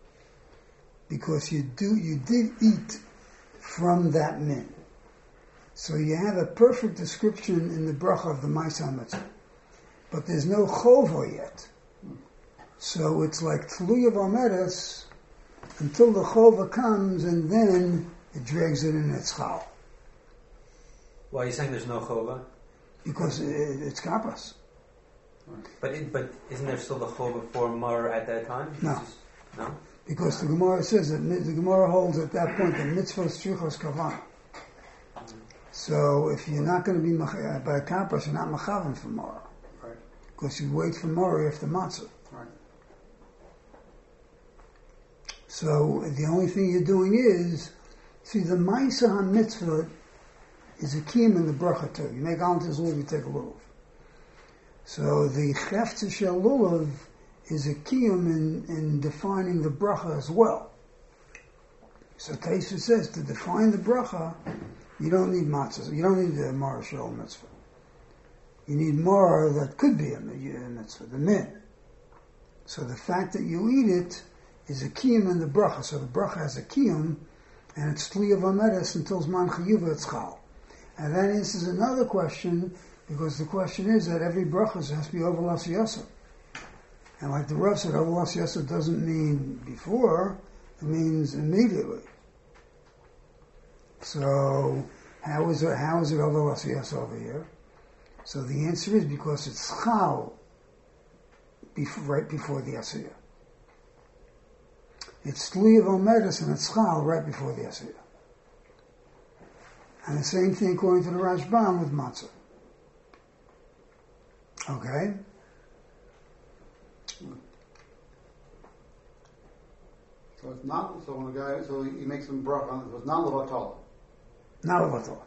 Because you did eat from that min. So you have a perfect description in the bracha of the Ma'aseh Mitzvah. But there's no chova yet. So it's like Tluya V'Ameres until the chova comes, and then it drags it in its chal. Why are you saying there's no chova? Because it's kapas. But isn't there still the chova for Mar at that time? No. No? Because the Gemara says that the Gemara holds at that point that mitzvah strichos kavan. So if you're not going to be by kapas, you're not machavan for Mara. Right. Because you wait for Mara after matzah. Right. So the only thing you're doing is, see, the Ma'aseh HaMitzvah is a kiyum in the bracha too. You make al tizlulav, you take a lulav. So the cheftzah shel lulav is a kiyum in defining the bracha as well. So Taisa says to define the bracha, you don't need matzah. You don't need the Mara shel mitzvah. You need Mara that could be a mitzvah, the min. So the fact that you eat it is a kiyum in the bracha. So the bracha has a kiyum, and it's Tluya V'Ameres until Zman Chiyuva it's chal. And that answers another question, because the question is that every bracha has to be over L'Asiyasa. And like the Rav said, over L'Asiyasa doesn't mean before, it means immediately. So how is it over L'Asiyasa over here? So the answer is because it's chal right before the Asiyah. It's Tluya V'Ameres and it's chal right before the Asiyah. And the same thing according to the Rashbam with matzah. Okay? So it's not, so when a guy, so he makes some bracha, so it's not levatala. Not levatala.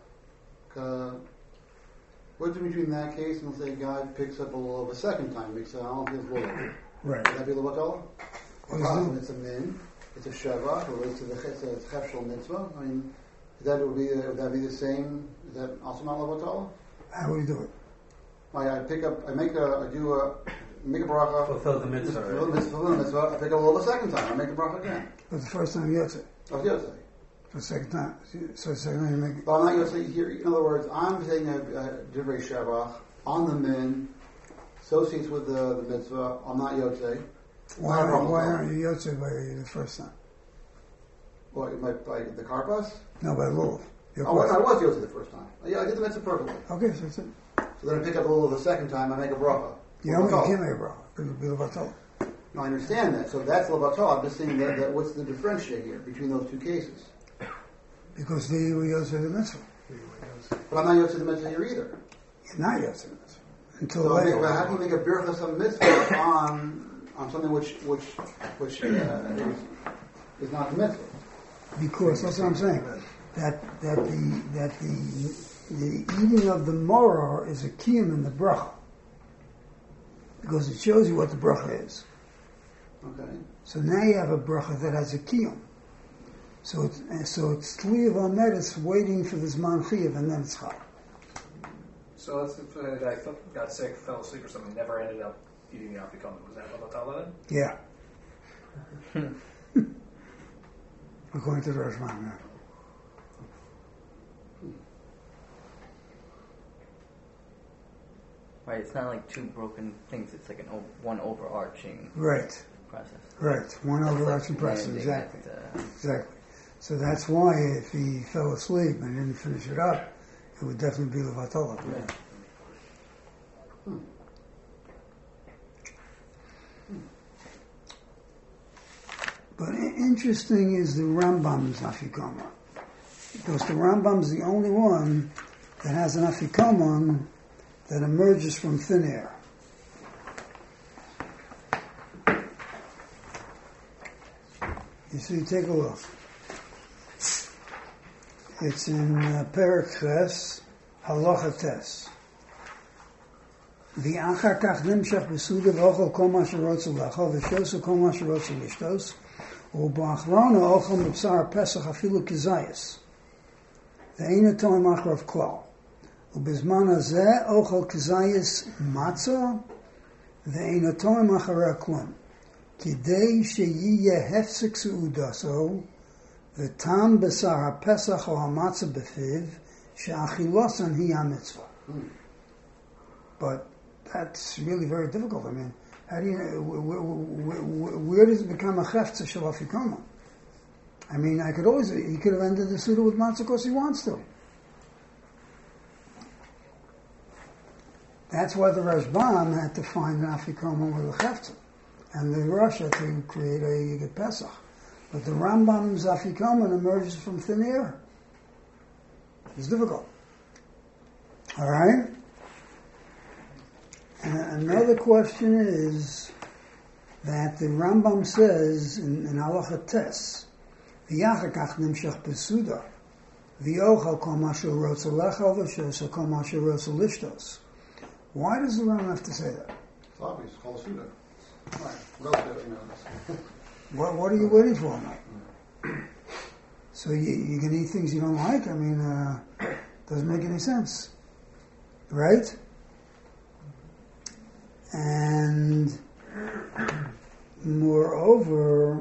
What's in between that case and let's say a guy picks up a lulav a second time, makes an al his lulav. Right. Would that be levatala? Or it's a min, it's a sheva, relates to the chefshel mitzvah. I mean, would that be the same? Is that also not levatala? How would you do it? I make a bracha. Fulfill the mitzvah. Fulfill the mitzvah. I pick up a lulav a second time. I make a bracha again. But the first time you yotze. Oh, yotze. For the second time. So the second time you make it. But I'm not yotze here. In other words, I'm saying a divrei shevach on the min, associates with the mitzvah. I'm not yotze. Why aren't you yotze by the first time? What, by the karpas? No, by lulav. I was yotze the first time. Yeah, I did the mitzvah perfectly. Okay, so that's it. So then I pick up a lulav the second time. I make a bracha. You can't make a bracha. It would be levatala. No, I understand that. So that's levatala. I'm just saying that what's the differentiate here between those two cases? Because they were yotze the mitzvah. But I'm not yotze the mitzvah here either. You're not yotze the mitzvah until So later. how do you make a birchas of mitzvah on something which is not the mitzvah? Because that's what I'm saying. That the eating of the moror is a kiyum in the bracha. Because it shows you what the bracha is. Okay. So now you have a bracha that has a kiyum. So it's Tluya V'Ameres waiting for the Zman Chiyuv, and then it's chal. So let's say the guy got sick, fell asleep or something, never ended up eating the afikomen. Was that levatala then? Yeah. According to the Rashbam, yeah. Right, it's not like two broken things. It's like one overarching Right. process. Right. One overarching process. Exactly. Exactly. So that's why if he fell asleep and didn't finish it up, it would definitely be levatala. Yeah. But interesting is the Rambam's afikoman. Because the Rambam's the only one that has an afikoman that emerges from thin air. You see, take a look. It's in Perek Ches, Halacha Tes. ואחר כך נמשך בסעודה ואוכל כל מה שרוצה לאכול ושתו כל מה שרוצה לשתות ובאחרונה אוכל מבשר הפסח אפילו כזייס ואין אותו אחריו כלל ובזמן הזה אוכל כזייס מצה ואין אותו אחריה כלום כדי שיהיה הפסק סעודתו וטעם בשר הפסח או המצה בפיו she'achilosan hi ha-mitzvah. But that's really very difficult. I mean, how do you, where does it become a chefza shel afikoma? I mean, he could have ended the Suda with matzah because he wants to. That's why the Rashbam had to find an afikoma with a chefza, and the Rosh had to create a Yigit Pesach. But the Rambam's afikoma emerges from thin air. It's difficult. All right? And another question is that the Rambam says in Halacha Tes, V'yachakach nimshach besuda, v'yochal kol mashu rotza lechal v'shosha kol mashu rotza lishtos. Why does the Rambam have to say that? It's obvious. It's called a Suda. Right. What else do you know? What are you waiting for, Mike? So you can eat things you don't like? I mean, doesn't make any sense. Right? And moreover,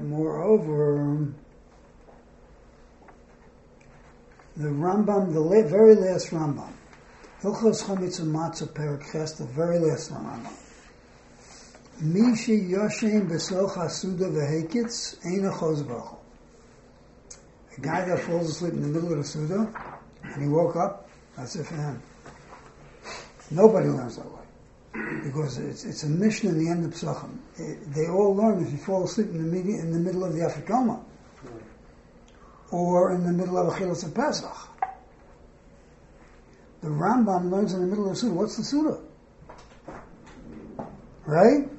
the Rambam, the very last Rambam, Hilchos Chametz U'Matzah Perek Ches, the very last Rambam. Mishi Yoshem Besoch HaSuda V'Hekitz Ein Achos B'Achol. A guy that falls asleep in the middle of the Suda, and he woke up, that's it for him. Nobody learns that way. Because it's a mission in the end of Psachim. They all learn if you fall asleep in the middle of the Afikoma, or in the middle of Achilas of Pesach. The Rambam learns in the middle of the Suda. What's the Suda? Right?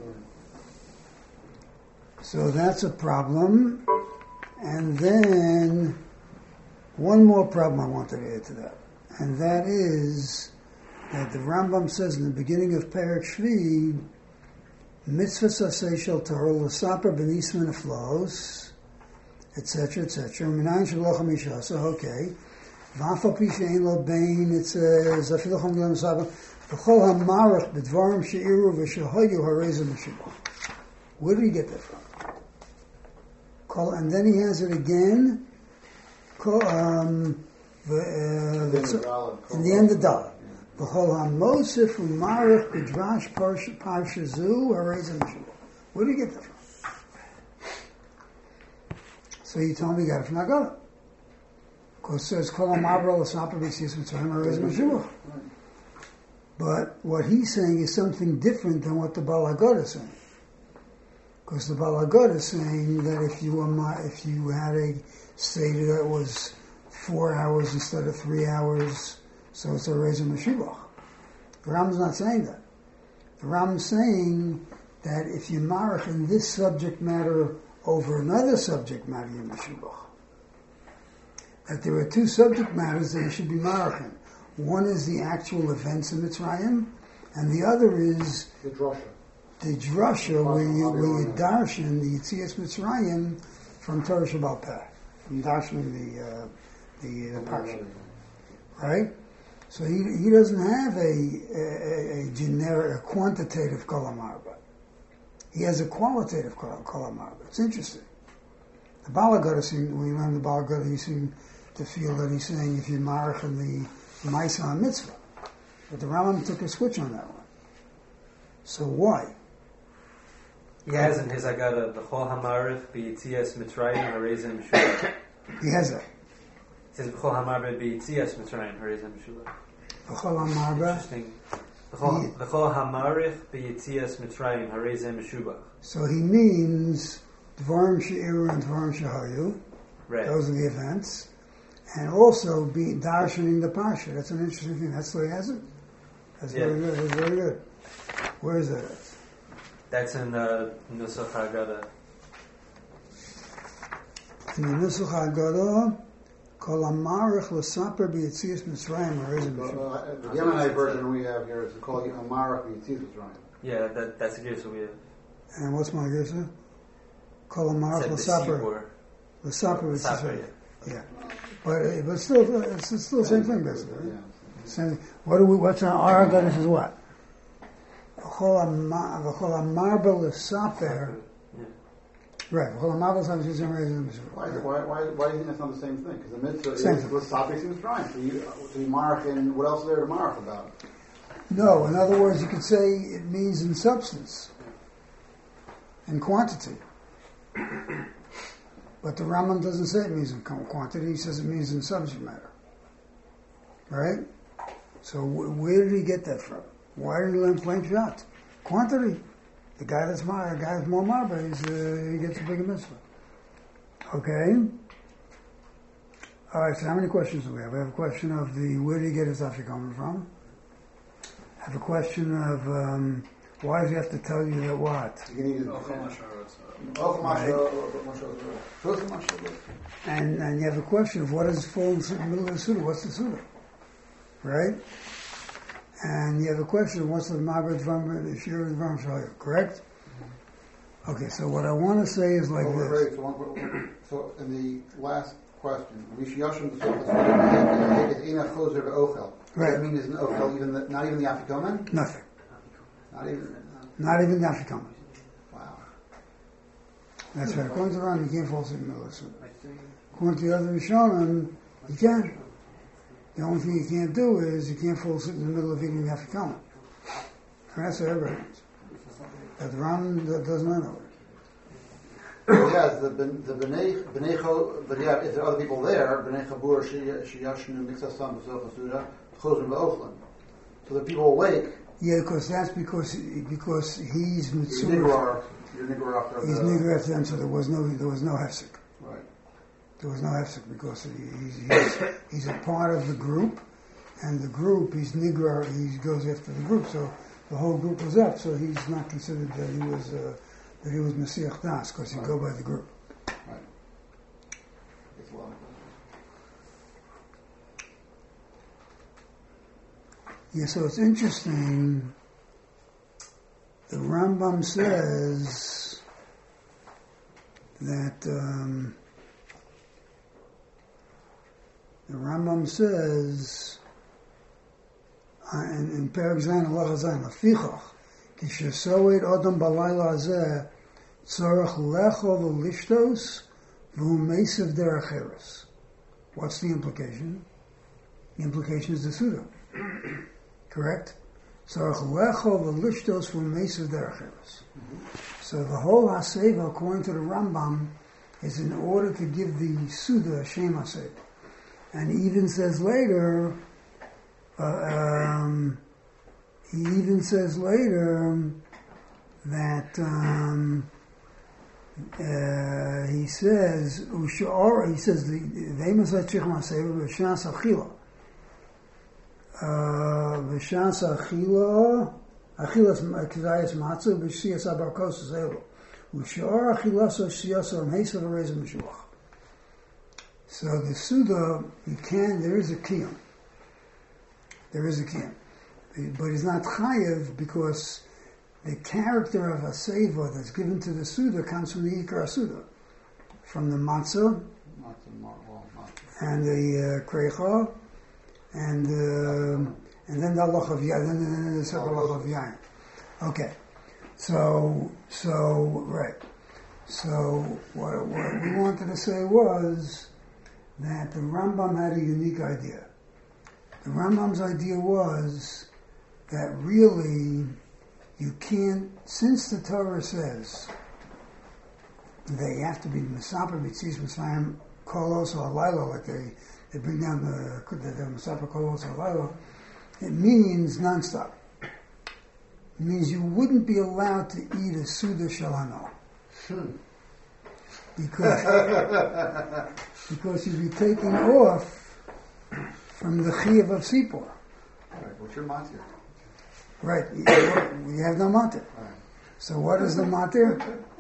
So that's a problem. And then one more problem I wanted to add to that. And that is that the Rambam says in the beginning of Perek Shvi, mitzvah saseh shel tahor l'saper b'nisman aflos, etc., etc. Minayin shalocha mishasa, okay. V'afal pi she'ein lo bein, it says, afilu chom l'am saper, v'chol ha'marach b'dvarim she'iru v'shehoyu hareza m'shibah. Where did he get that from? And then he has it again, in the end of Dalet. V'chol ha'mosif u'marach b'drash parsha zu hareza m'shibah. Where did he get that from? So he told me he got it from Haggadah. Because it says, Kol ha'mabra l'sapar b'tziyas mitzrayim hareza m'shibah. But what he's saying is something different than what the Baal Haggadah is saying. Because the Baal Haggadah is saying that if you had a Seder that was 4 hours instead of 3 hours, so it's a Reza Meshivach. The Rambam's not saying that. The Rambam's saying that if you marach in this subject matter over another subject matter, you're Meshivach. That there are two subject matters that you should be marach in. One is the actual events in Mitzrayim, and the other is The drasha. The drasha where you darshan the Yitzias Mitzrayim from Torah Shabbal Peh, from darshaning the parsha, right? So he doesn't have a generic, a quantitative Kol HaMarba. He has a qualitative Kol HaMarba. It's interesting. The Baal Haggadah, when you learn the Baal Haggadah, you seem to feel that he's saying if you marach in the Ma'aseh HaMitzvah, but the Rambam took a switch on that one. So why? He has in his Haggadah, B'chol hamarich b'yitzias Mitzrayim hareza Meshuvah. He has that. It says B'chol hamarich b'yitzias Mitzrayim hareza Meshuvah. B'chol HaMarba. Interesting. B'chol hamarich b'yitzias Mitzrayim hareza Meshuvah. So he means Dvarim She'iru and Dvarim Shehayu. Right. Those are the events. And also be darshaning the parsha. That's an interesting thing. That's the way he has it. That's very good. That's very good. Where is that at? That's in Nusach Haggadah. In the Nusach Haggadah, Kol HaMarich L'Saper B'Yitzias Mitzrayim Hareza Meshuvah. The Yemenite version we have here is called Amarach B'Yitzias Mitzrayim. Yeah, that's the Gersa we have. And what's my Gersa? Kol HaMarich L'Saper B'Yitzias Mitzrayim. Yeah. But still, it's still the same thing, basically. Yeah. Same. What's our Haggadah is what? V'chol hamarba l'saper Right. Well, the Mavos have Shizim Reizim Why do you think that's not the same thing? Because the mitzvah Same is thing. with topics in Mitzrayim. So you mark, and what else is there to mark about? No, in other words, you could say it means in substance, in quantity. But the Rambam doesn't say it means in quantity, he says it means in subject matter. Right? So where did he get that from? Why did he learn plain shot? Quantity. The guy that's more marba, he gets a bigger mitzvah. Okay? Alright, so how many questions do we have? We have a question of where did he get his afikomen from? I have a question of why does he have to tell you that what? You can either And you have a question of what does fall in the middle of the Suda? What's the Suda? Right? And you have a question of what's the Ma'abed Dvam, the Shir Dvam Shalayim, correct? Okay, so what I want to say is like this. So in the last question, Right. Does that mean there's no ochel, not even the afikomen? Nothing. Not even the afikomen. Wow. That's right. According to the Ram, you can't fall asleep in the middle of the Suda. According to the other Rishonim, you can. The only thing you can't do is you can't fall asleep in the middle of eating the afikomen. That's what everybody knows. But the Ram doesn't know it. Yes, the bnei but yeah, if there are other people there, bnei chabur sheyashnu mixasam b'soch hasuda chozim b'ochlan. So the people awake. Yeah, because he's mitzvah. You're nigger after he's nigger after them, so there was no hefsek. Right. There was no hefsek because he's a part of the group, and the group he's nigger. He goes after the group, so the whole group was up. So he's not considered that he was Mesiach Das because he go by the group. Right. It's well. Yeah, so it's interesting. The Rambam says that in Perek Zayin Halacha Zayin Lefichach kishesoed Adam balayla hazeh tzorach lechol v'lishtos v'hu meisav derech eretz. What's the implication? The implication is the Suda. Correct? Tzorach lechol v'lishtos v'hu meisav derech eretz. So the whole Haseva, according to the Rambam, is in order to give the Suda a Shem Haseva. And he even says later, that he says the Ve'emas HaTchich Maseva V'shas Achila Achilas K'zayas Matzu V'shiyas Abarkos Zelu U'sha'or Achilas Shiyasa M'hesav V'reza M'shuach. So the Suda, there is a kiyum. There is a kiyum. But he's not chayev because the character of a seva that's given to the Suda comes from the Ikar Suda. From the matzah, and the krecha, and then the halach of yain, then the second halach of yain. Okay. So, right. So, what we wanted to say was that the Rambam had a unique idea. The Rambam's idea was that really you can't, since the Torah says they have to be Mesaper Mitzis Mitzrayim Kolos or Laila, like they bring down the Mesaper Kolos or Laila, it means non-stop. It means you wouldn't be allowed to eat a Suda Shalano. Because you'd be taking off from the Chiyuv of Sipor. Right. What's your matir? Right. We have no matir. Right. So what is the matir?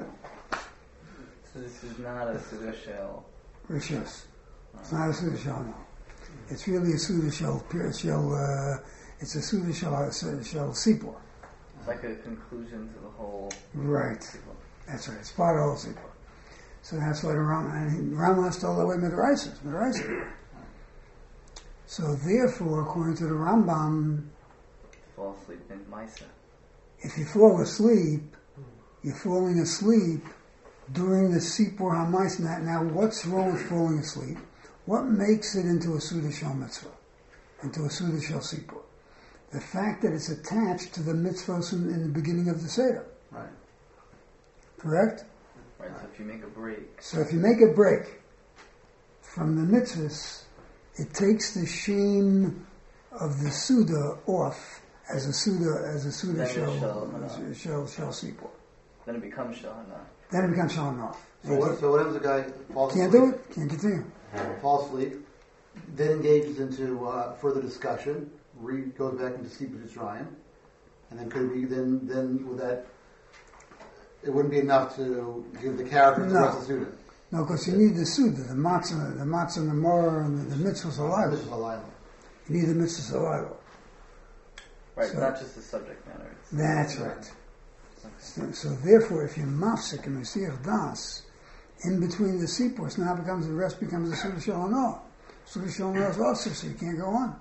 So this is not a Suda Shell. Rishus. It's not a Suda Shell, no. It's really a Suda Shell, it's a Suda Shell Sipor. It's like a conclusion to the whole... Right. That's right. It's part of the whole Sipor. So that's why the Rambam has to all the way Midrashis. So therefore, according to the Rambam, fall asleep in Maisa. if you fall asleep, you're falling asleep during the Sipur HaMais. Now, what's wrong with falling asleep? What makes it into a Suda Shel Mitzvah? Into a Suda Shel Sipur? The fact that it's attached to the mitzvahs in the beginning of the Seder. Right. Correct? Right, so if you make a break. So if you make a break from the mitzvahs, it takes the shame of the Suda off as a Suda Shel Sipur. Then it becomes Shahana. Then it becomes Shal Nof. So what happens if the guy falls Can't asleep? do it. Can't continue. Falls asleep, then engages into further discussion, goes back into sleep with Mitzrayim, and then could it be then with that it wouldn't be enough to give the character to the rest of the student. No, because you need the Suda, the matzah, and the morah, and the mitzvahs alive. This is a lie. You need the mitzvahs alive. Right, So- not just the subject matter. That's right. So therefore, if you're mafsik and Mesiach Das, in between the Sipurs, now the rest becomes the Suda Shel Hanah. Suda Shel Hanah is also, so you can't go on.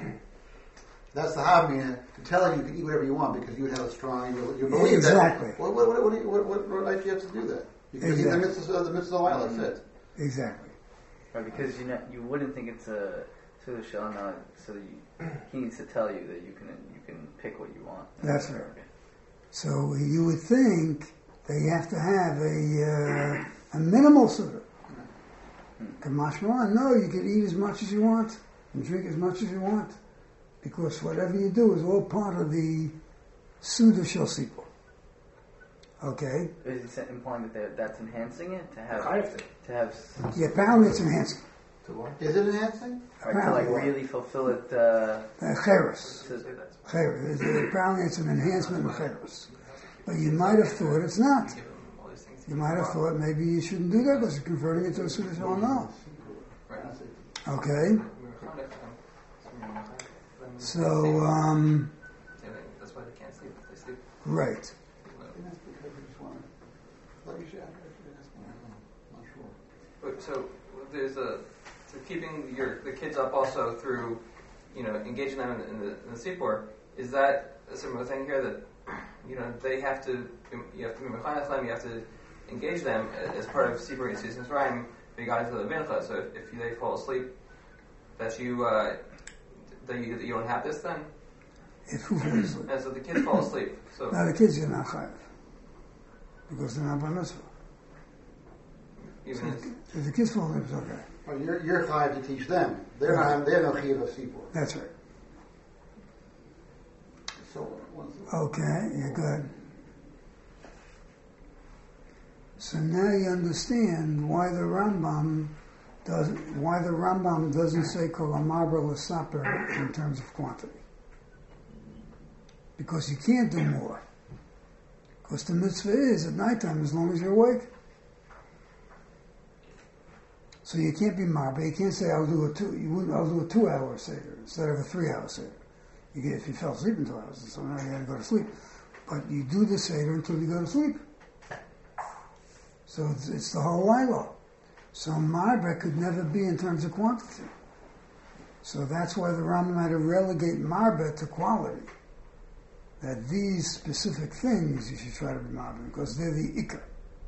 That's the Havmina to tell you can eat whatever you want because you would have a strong, you believe Exactly. that. What right do you have to do that? Because Exactly. the mitzvah of Ila, that's it. Exactly. Right, because you wouldn't think it's a Suda Shahana, so that he needs to tell you that you can pick what you want. That's right. Okay. So you would think that you have to have a minimal Suda. Kamashma, no, you can eat as much as you want and drink as much as you want. Because whatever you do is all part of the Suda Shel Sipur. Okay? Is he implying that that's enhancing it to have Chayav to have Yeah, apparently it's enhancing. Is it enhancing? right, to like really fulfill it? Cheres. To, Cheres. Apparently it's an enhancement of Cheres. But you might have thought it's not. You might have thought maybe you shouldn't do that because you're converting it to a Suda Shel Hanah. Okay? So, that's why they can't sleep. They sleep. right. That's because we just want to let you share. I'm not sure. But, so there's so keeping the kids up also through, engaging them in the Sipur. Is that a similar thing here that they have to you have to be mechanech them, you have to engage them as part of Sipur Yetzias Mitzrayim, begun to the mincha. So if they fall asleep, that you don't have this then. If who falls asleep? And so the kids fall asleep. So Now the kids are not chayav. Because they're not bar mitzvah. even as, If the kids fall asleep, it's okay. Well, you're chayav to teach them. They're not. They're no chiyuv of sipur. That's right. So what's Okay, you're good. So now you understand why the Rambam doesn't say kol amarbra l'saper in terms of quantity. Because you can't do more. Because the mitzvah is at nighttime as long as you're awake. So you can't be marba. You can't say I'll do a 2-hour seder instead of a 3-hour seder. If you fell asleep in 2 hours, so now you got to go to sleep. But you do the seder until you go to sleep. So it's the whole law. So marba could never be in terms of quantity. So that's why the Rambam had to relegate marba to quality. That these specific things you should try to be marba because they're the ikar.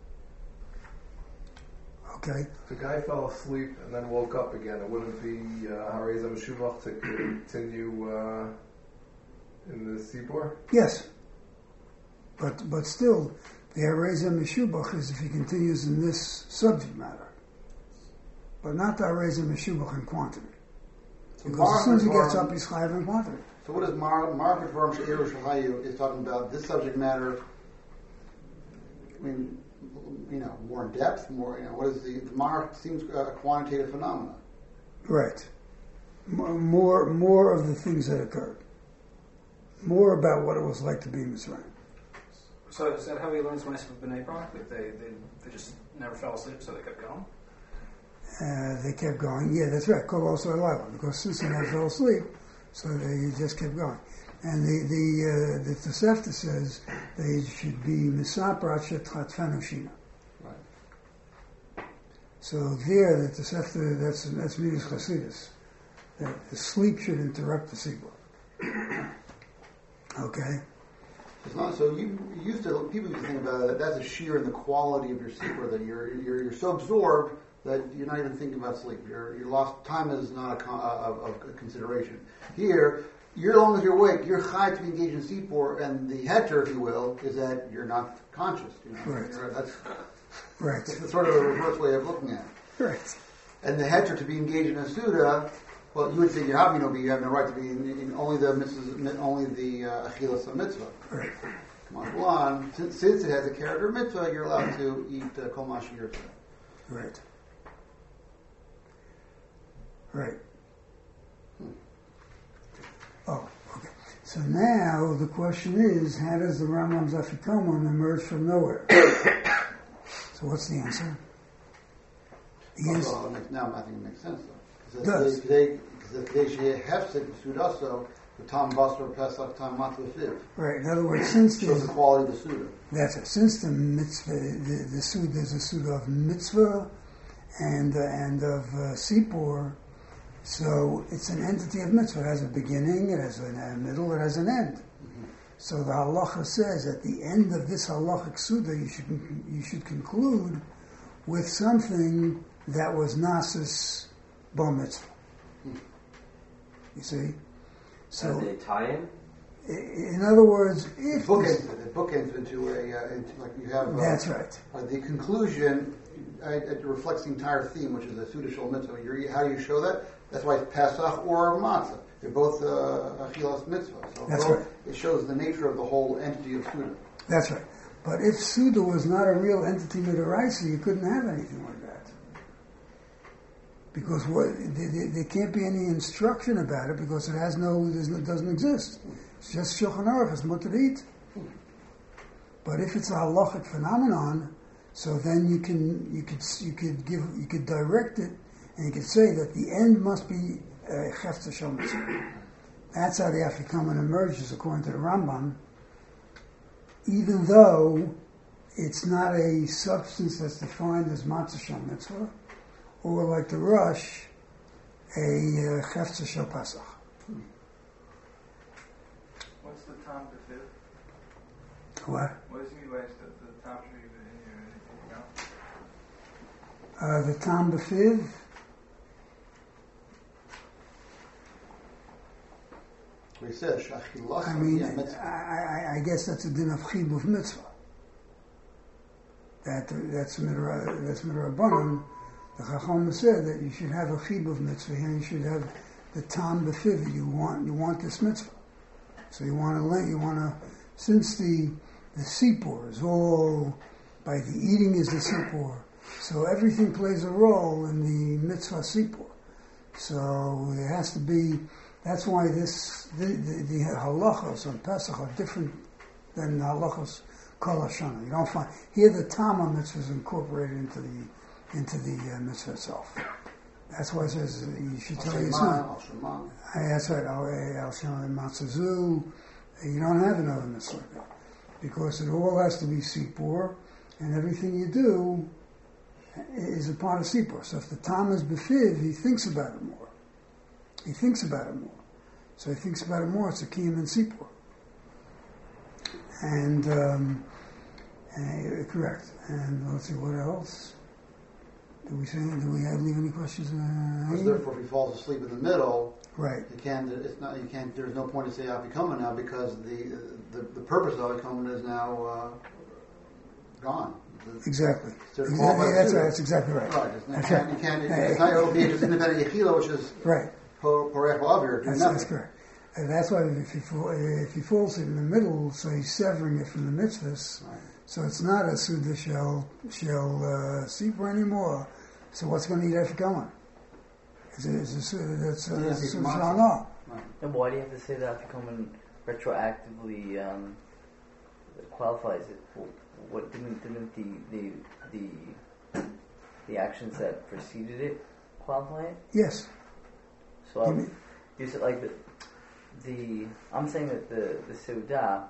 Okay? If a guy fell asleep and then woke up again, it wouldn't be Harei Meshubach to continue in the Sipur? Yes. But still, the Hareza Meshubach is if he continues in this subject matter. But not the Hareza Meshubach in quantity. Because as soon as he gets up, he's chayav in quantity. So what is Margaret Vorm She'eru Shahayu is talking about this subject matter? I mean, more in depth, more. What is the Mar seems a quantitative phenomenon. Right. More of the things that occurred. More about what it was like to be in Mitzrayim. So is that how he learns Ma'aseh B'nai Brak? Like they just never fell asleep, so they kept going? They kept going. Yeah, that's right. Kol also alive because since he never fell asleep, so they just kept going. And the Tosefta says they should be misaprat shetchatfanu shina. Right. So there, the Tosefta, that's Midas Chasidus. That the sleep should interrupt the Sibur. Okay? It's not, so people used to think about it, that's a sheer in the quality of your sleep, or that you're so absorbed that you're not even thinking about sleep. Your lost time is not a consideration. Here, as long as you're awake, you're chai to be engaged in sipur, and the heter, if you will, is that you're not conscious. Right. That's sort of a reverse way of looking at it. Right. And the heter to be engaged in a suda, well, you would figure how you have no right to be in only the achilas of mitzvah. Right. Come on, go on. Since it has a character of mitzvah, you're allowed to eat kol mashi yirtzeh. Right. Right. Oh, okay. So now the question is, how does the Rambam's Afikoman emerge from nowhere? So what's the answer? Now I think it makes sense though. It does. The Tam Basra Pesach Tam Matlafiv. Right. In other words, since shows the quality of the Suda. That's it. Since the mitzvah, the Suda is a Suda of mitzvah and of Sipur, so it's an entity of mitzvah. It has a beginning, it has a middle, it has an end. Mm-hmm. So the halacha says at the end of this halachic Suda, you should conclude with something that was nasis bar mitzvah. You see? So as a tie-in? In other words, if it bookends into like you have. That's right. The conclusion it reflects the entire theme, which is the Suda Shel Mitzvah. How do you show that? That's why it's Pesach or Matzah. They're both Achilas Mitzvah. So that's right. It shows the nature of the whole entity of Suda. That's right. But if Suda was not a real entity midaraisa, you couldn't have anything like that. Because there can't be any instruction about it because it doesn't exist. It's just Shulchan Aruch, it's mutter to eat. But if it's a halachic phenomenon, so then you could direct it, and you could say that the end must be Hefzer Shel Mitzvah. That's how the Afikoman emerges according to the Rambam, even though it's not a substance that's defined as Matzah Shel Mitzvah, or like the Rush, a Hefzer Shel Pesach. What's the Tam B'Fiv? What? What does he mean by the Tam Shri in The Tam B'Fiv? We said Shachilach. I mean, I guess that's a din of Chibuv Mitzvah. That's Midrabanan. The Chacham said that you should have a Chibuv Mitzvah here. You should have the Tam B'Fiv. You want this mitzvah. So you want to, since the Sipur is all, by the eating is the Sipur, so everything plays a role in the mitzvah Sipur. So there has to be, that's why the halachos on Pesach are different than the halachos Kol Hashana. You don't find, here the Tama mitzvah is incorporated into the mitzvah itself. That's why it says you should tell your son. That's right. Al Shema Matzazu. You don't have another mitzvah like that because it all has to be Sipur, and everything you do is a part of Sipur. So if the Tam is B'Fiv, he thinks about it more. So he thinks about it more. It's a Kiyam and Sipur. And correct. And let's see what else. Do we leave any questions? Therefore, if he falls asleep in the middle, right? There's no point to say Afikoman now because the purpose of Afikoman is now gone. Exactly. That's right. That's exactly right. Right. It's not it'll be just independent yechila, which is right. Porech Avir. That's correct. And that's why if he falls in the middle, so he's severing it from the mitzvahs. Right. So it's not a Suda Shel Sipur anymore. So what's going to eat Afikoman? That's a Suda Shel No. And why do you have to say that Afikoman retroactively qualifies it? What didn't the actions that preceded it qualify it? Yes. So you said like I'm saying that the Seudah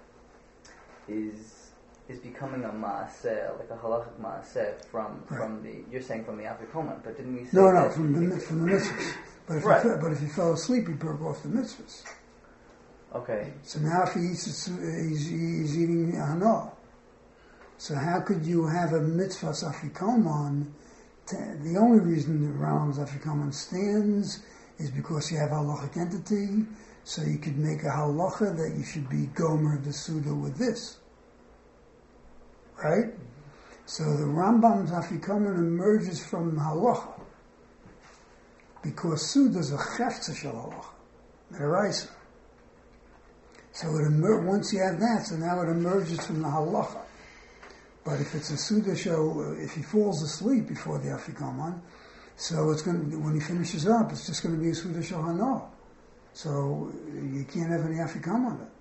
is becoming a maaseh, like a halachic maaseh from the, you're saying from the Afikoman, but didn't we say No, from the mitzvahs. But if you fell asleep, you broke off the mitzvahs. Okay. So now if he eats he's eating hana. So how could you have a mitzvah afikoman? The only reason the Rambam's afikoman stands is because you have halachic entity, so you could make a halacha that you should be gomer the suda with this. Right? So the Rambam's afikoman emerges from halacha. Because suda is a chefza shel halacha, meraisa. So once you have that, so now it emerges from the halacha. But if it's a suda show, if he falls asleep before the afikoman, so it's going to, when he finishes up, it's just going to be a suda show hana. So you can't have any afikoman on it.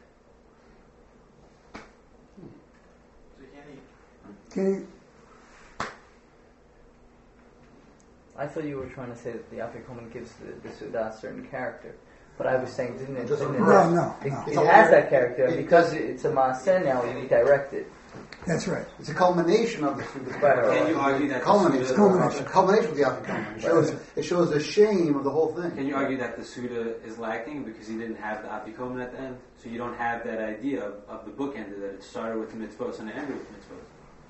Can he? I thought you were trying to say that the afikoman gives the suda a certain character. But I was saying, didn't it? Just Didn't it No. it has that character, and because it's a maaseh now, you redirect it. That's right. It's a culmination of the Suda. Right. Can you argue that Culminates. the It's a culmination of the afikoman. It shows the shame of the whole thing. Can you argue that the Suda is lacking because he didn't have the afikoman at the end? So you don't have that idea of the bookend that it started with the mitzvot and it ended with the mitzvot.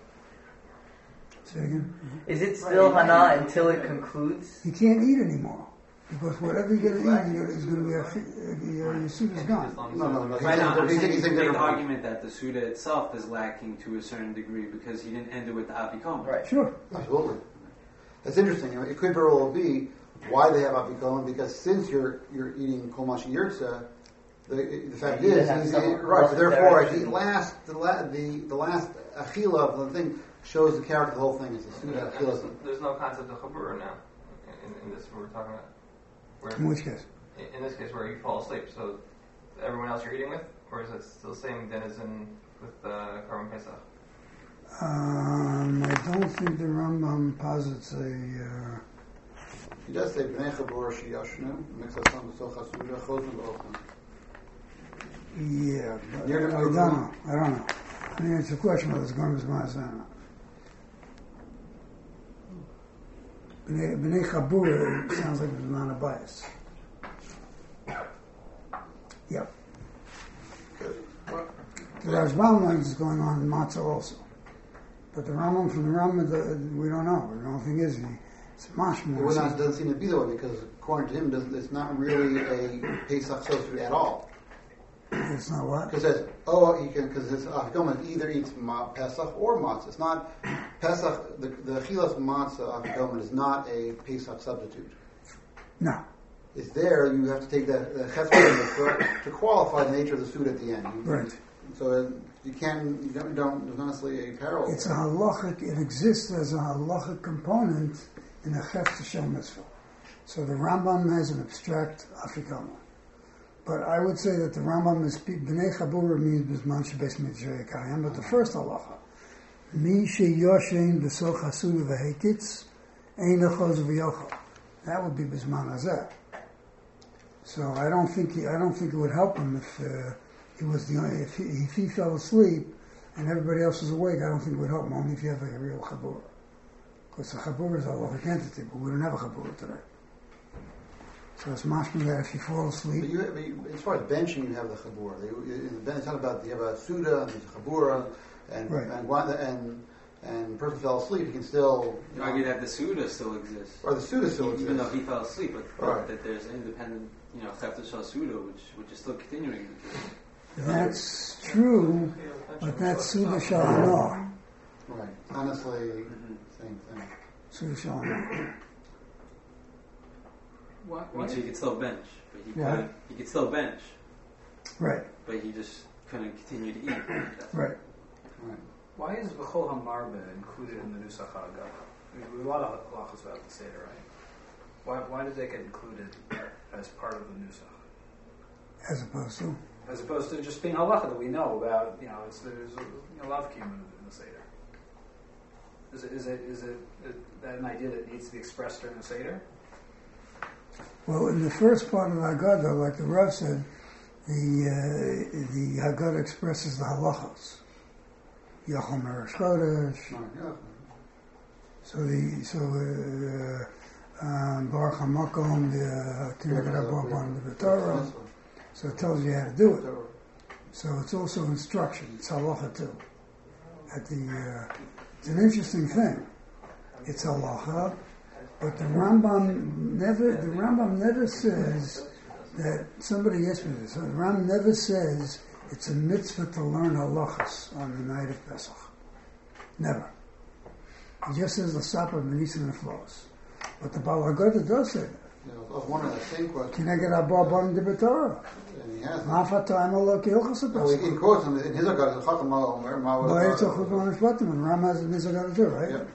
Say again. Is it still hana until it concludes? You can't eat anymore. Because whatever you're going to eat is going to be your suda's gone. No. Right now, He's I'm saying the different. argument that the Suda itself is lacking to a certain degree because he didn't end it with the afikoman. Right. Sure. Absolutely. That's interesting. It could very well be why they have afikoman, because since you're eating kol mashi yirtza, the fact You is have he's some right. So there therefore, actually. the last achila of the thing shows the character of the whole thing. It's the suda achila. There's no concept of chabura now in this we're talking about. Where, In which case? in this case, where you fall asleep, so everyone else you're eating with, or is it still the same denizen with Korban Pesach? I don't think the Rambam posits a. He does say bnei chabur sheyashnu mixasam b'soch hasuda chosnu b'ochnu. Yeah, but Near the I don't know. I mean, it's a question whether it's going to be Mazana. B'nei Chabur sounds like it's not a bias. Yep. The Rashbam is going on in Matzah also. But the Rambam from the Rambam, we don't know. The only thing is, it's mashma. It doesn't seem to be that way because according to him, it's not really a Pesach substitute at all. It's not what? Because it's afikoman either eats Pesach or matzah. It's not Pesach. The chilas matzah afikoman is not a Pesach substitute. No. It's there. You have to take the chesed to qualify the nature of the suit at the end. Right. So you don't. There's not necessarily a parallel. It's a halachic. It exists as a halachic component in a chefza shel mitzvah. So the Rambam has an abstract afikoman. But I would say that the Rambam is b'nei chabura means b'zman shebeis mitzvah kayam. But the first halacha, mi sheyoshen b'soch hasuda v'hekitz ein lechoz v'yochel. That would be b'zman hazeh. So I don't think it would help him if he was if he fell asleep and everybody else was awake. I don't think it would help him only if you have a real chabura. Because the chabura is a halachic entity, but we don't have a chabura today. So it's mashma that if you fall asleep. But as far as benching, you have the chabura. In the bench, it's not about you have a suda and there's a chabura, and the person fell asleep. He can still argue that the Suda still exists, or the suda still exists, even though he fell asleep. But right. that there's an independent, chefta shel Suda, which is still continuing. That's true, but that's suda shel hana. Right. Honestly, same thing. Suda shel hana. So he could still bench, but he could still bench. Right. But he just couldn't continue to eat. Right. Why is B'chol HaMarbe included in the Nusach HaGav? We have a lot of halachos about the Seder, right? Why did they get included as part of the Nusach? As opposed to just being halacha that we know about, there's a lot of kiyum in the Seder. Is it that an idea that needs to be expressed during the Seder? Well, in the first part of the Haggadah, like the Rav said, the Haggadah expresses the halachos. Yachol Meresh Chodesh. Baruch HaMakom, the Kineged HaBorban, the Torah. So it tells you how to do it. So it's also instruction. It's halacha too. It's an interesting thing. It's halacha, but the Rambam never says that. Somebody asked me this. The Rambam never says it's a mitzvah to learn halachas on the night of Pesach. Never. He just says the supper of Nisim and Floss. But the Baal HaGoda does say that. I was wondering that same question. Can I get a Baal de B'Torah? And he has. In In quotes, in his Agada, the Chacham Omer, Well, it's a chutz and Ram has a Nizagada too, right? Yep.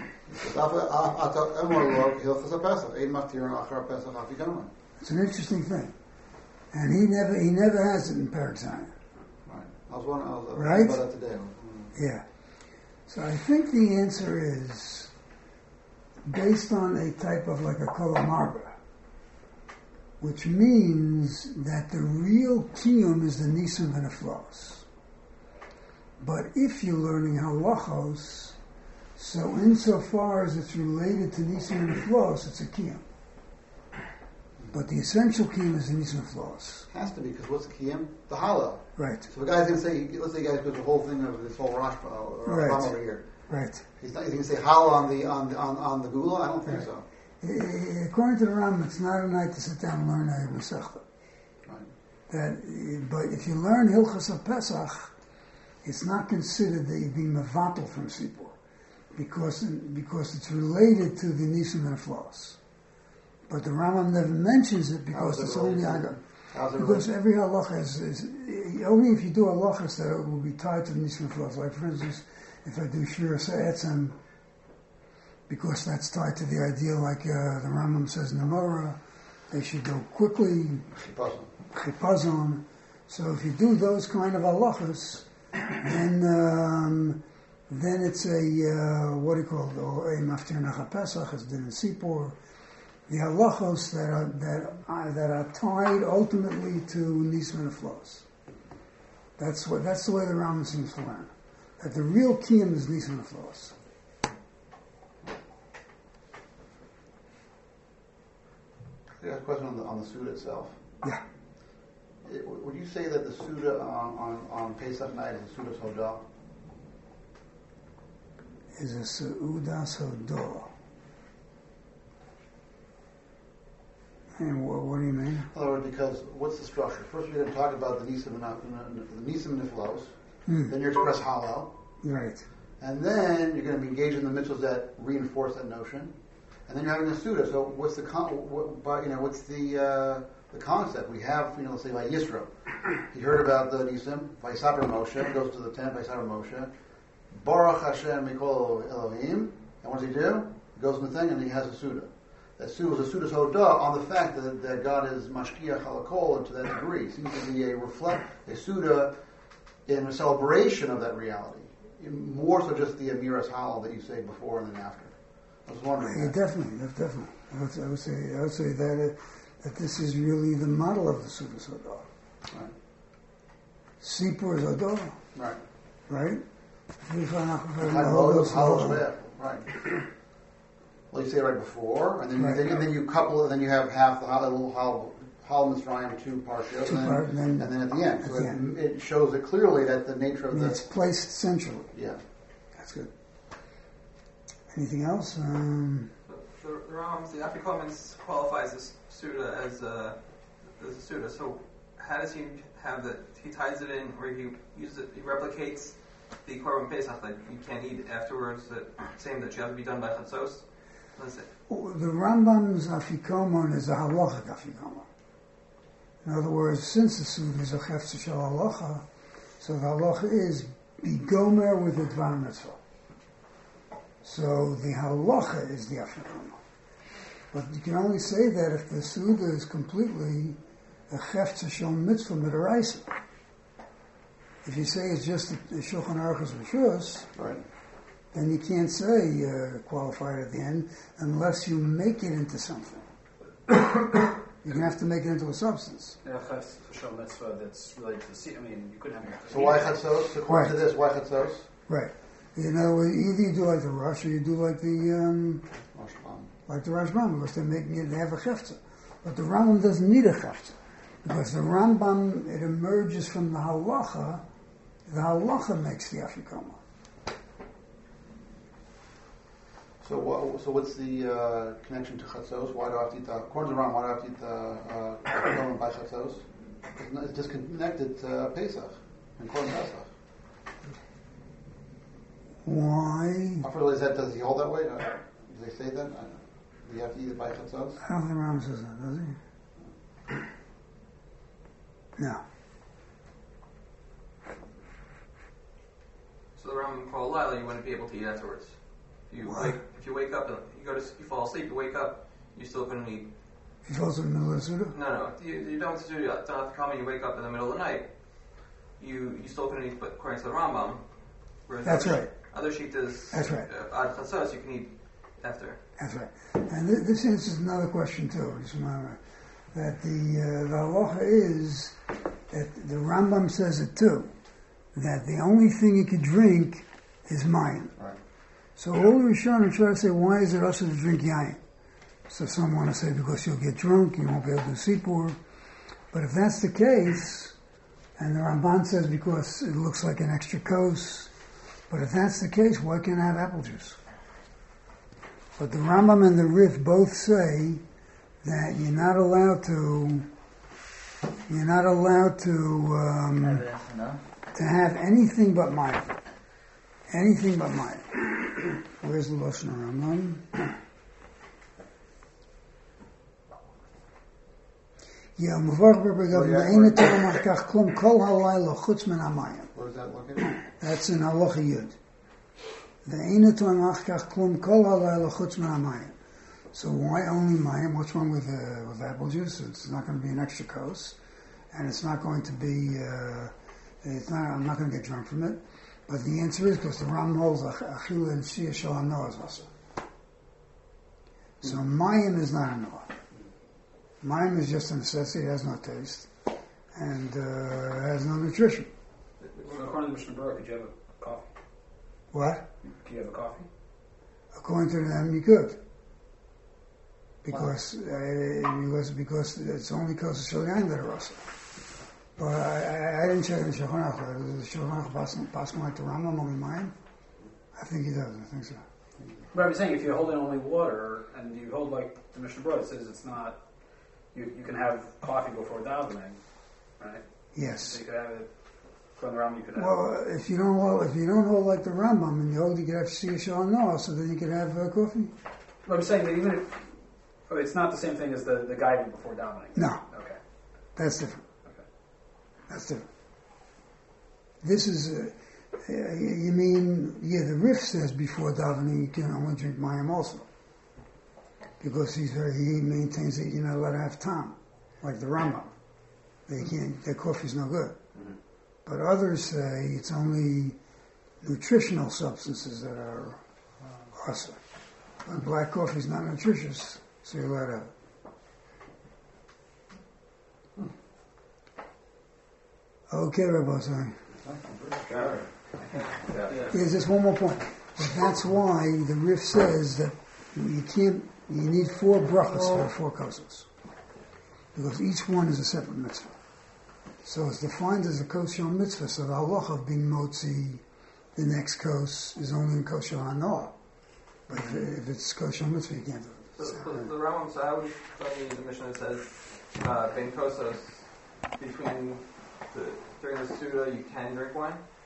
It's an interesting thing. And he never has it in Parakzayim. Right. I was wondering Right? about that today. Yeah. So I think the answer is based on a type of like a kolamarba, which means that the real kiyum is the nisim and the floss. But if you're learning halachos, so insofar as it's related to nisim and the floss, it's a kiyum. But the essential kiyum is the nisim and floss. Has to be, because what's the kiyum? The halal. Right. So the guy's going to say, let's say the guy puts the whole thing of this whole Rashba or Right. Rambam over here. Right. He's going to say halal on the gula? I don't think Right. so. According to the Rambam, it's not a night to sit down and learn a Masechta. Right. But if you learn Hilchas of Pesach, it's not considered that you've been mevatel from Sipur, because it's related to the Nisim and Floss. But the Rambam never mentions it because it's only because every halacha is only if you do halachas that it will be tied to the Nisim and Floss. Like for instance, if I do Shira Sa'etzem, because that's tied to the idea, like the Rambam says in the Gemara, they should go quickly, chipazon. So if you do those kind of halachas, then it's a what do you call it? A maftir nach Pesach, as did in Sipur. The halachos that are tied ultimately to Nisim and Floss. That's the way the Rambam seems to learn. That the real kiyum is Nisim and Floss. I got a question on the Suda itself. Yeah. Would you say that the Suda on Pesach night is a Suda Sodah? Is a Seuda Sodah. And what do you mean? In other words, because what's the structure? First, we're going to talk about the Nisim and Niflos. Then you express Halal. Right. And then you're going to be engaged in the mitzvahs that reinforce that notion. And then you're having a Suda. So what's the concept? We have, let's say by Yisro. He heard about the Nisim. Vaysaper Moshe goes to the tent. Vaysaper Moshe. Baruch Hashem Mikol Elohim. And what does he do? He goes in the thing and he has a Suda. That Suda is a Suda Sodah on the fact that God is Mashkiach Halakol, and to that degree. It seems to be a Suda in a celebration of that reality. More so just the Amiras Halal that you say before and then after. I was wondering. Yeah, definitely. I would say that this is really the model of the Suda Sodah. Right. Sipur Sodah. Right. Right? Right. Well, you say it right before, and then Right. then you couple it, then you have half the little Hal Mitzrayim, two parshas, and then at the end. So it shows it clearly that the nature of it's placed centrally. Yeah. That's good. Anything else? The Rambam, the Afikomen qualifies this Suda as a Suda. So how does he have that? He ties it in, or he uses it. He replicates the Korban Pesach that you can't eat afterwards. That same that you have to be done by Chatzos. The Rambam's Afikomen is a halachic Afikomen. In other words, since the Suda is a Chefza Shel Halacha, so the halacha is be gomer with the Dvar Mitzvah. So the halacha is the Afikomen. But you can only say that if the Suda is completely a Chefza Shel Mitzvah Midaraisa. If you say it's just a Shulchan Aruch's Rishus, Right. then you can't say qualified at the end unless you make it into something. You're going to have to make it into a substance. Yeah, Chefza Mitzvah that's related to the sea. I mean, you couldn't have your. So why Chatzos? According to this, why Chatzos? Right. Either you do like the Rosh or you do like the Rashbam, because they have a chefza. But the Rambam doesn't need a chefza. Because the Rambam, it emerges from the halacha makes the afikoman. So what's the connection to chatzos? Why do I have to eat according to Ram, why do I have to eat afikoman by chatzos? It's disconnected to Pesach and Korban Pesach. Why? Does he hold that way? Do they say that? Do you have to eat it by chatzos? I don't think Ram says that, does he? No. So the Ram called Lila, you wouldn't be able to eat afterwards. If you wake up and you fall asleep, you wake up, you still couldn't eat. He falls in the middle of the Suda? No. You don't have to come and you wake up in the middle of the night. You still couldn't eat, but according to the Rambam. That's right. Other shittas, that's right. Ad chatzos, you can eat after. That's right. And this answers another question too. Just remember that the halacha is that the Rambam says it too, that the only thing you can drink is mayim. Right. So all the Rishonim try to say, why is it also to drink yain? So some want to say because you'll get drunk, you won't be able to do sipur. But if that's the case, and the Ramban says because it looks like an extra kos, but if that's the case, why can't I have apple juice? But the Rambam and the Rif both say that you're not allowed to have anything but mayim. Anything but mayim. Where's the Lashon Rambam? Yeah, Where is that located? That's in Halacha Yud. So why only mayim? What's wrong with apple juice? It's not going to be an extra kos, and it's not going to be. I'm not going to get drunk from it. But the answer is because the Ram holds achila and shia shel hanoah is also. So mayim is not a noah. Mayim is just a necessity. It has no taste and has no nutrition. According to Mishnah Berurah, could you have a coffee? What? Could you have a coffee? According to them, you could. Because it's only because of Shal Yain that are also. But I didn't check the Shulchan Aruch. Does the Shulchan Aruch pass like the Rambam only mayim? I think he does. I think so. But I'm saying if you're holding only water and you hold like the Mishnah Berurah, it says it's not. You can have coffee before davening, right? Yes. So you could have it. From the Rambam, you could have. Well, if you don't hold like the Rambam and you hold, you could have shia shel hanoah, so then you could have coffee. But I'm saying that even if it's not the same thing as the guiding before davening. No. Okay. That's different. Okay. That's different. This is, you mean, the Rif says before davening you can only drink mayim also. Because he maintains that you're not allowed to have tam, like the Rambam. Their coffee's no good. Mm-hmm. But others say it's only nutritional substances that are awesome. But black coffee is not nutritious, so you're allowed to have it. Okay, Rabbi, sorry. There's just one more point. But that's why the Rif says that you need 4 brachas for 4 kosos. Because each one is a separate mitzvah. So it's defined as a kosher mitzvah, so the halacha of being motzi, the next kos, is only in kosher hanoah. But if it's kosher mitzvah, you can't do it. So the Rambam, so how would you tell me the Mishnah that says, ben kosos, during the Suda you can drink wine?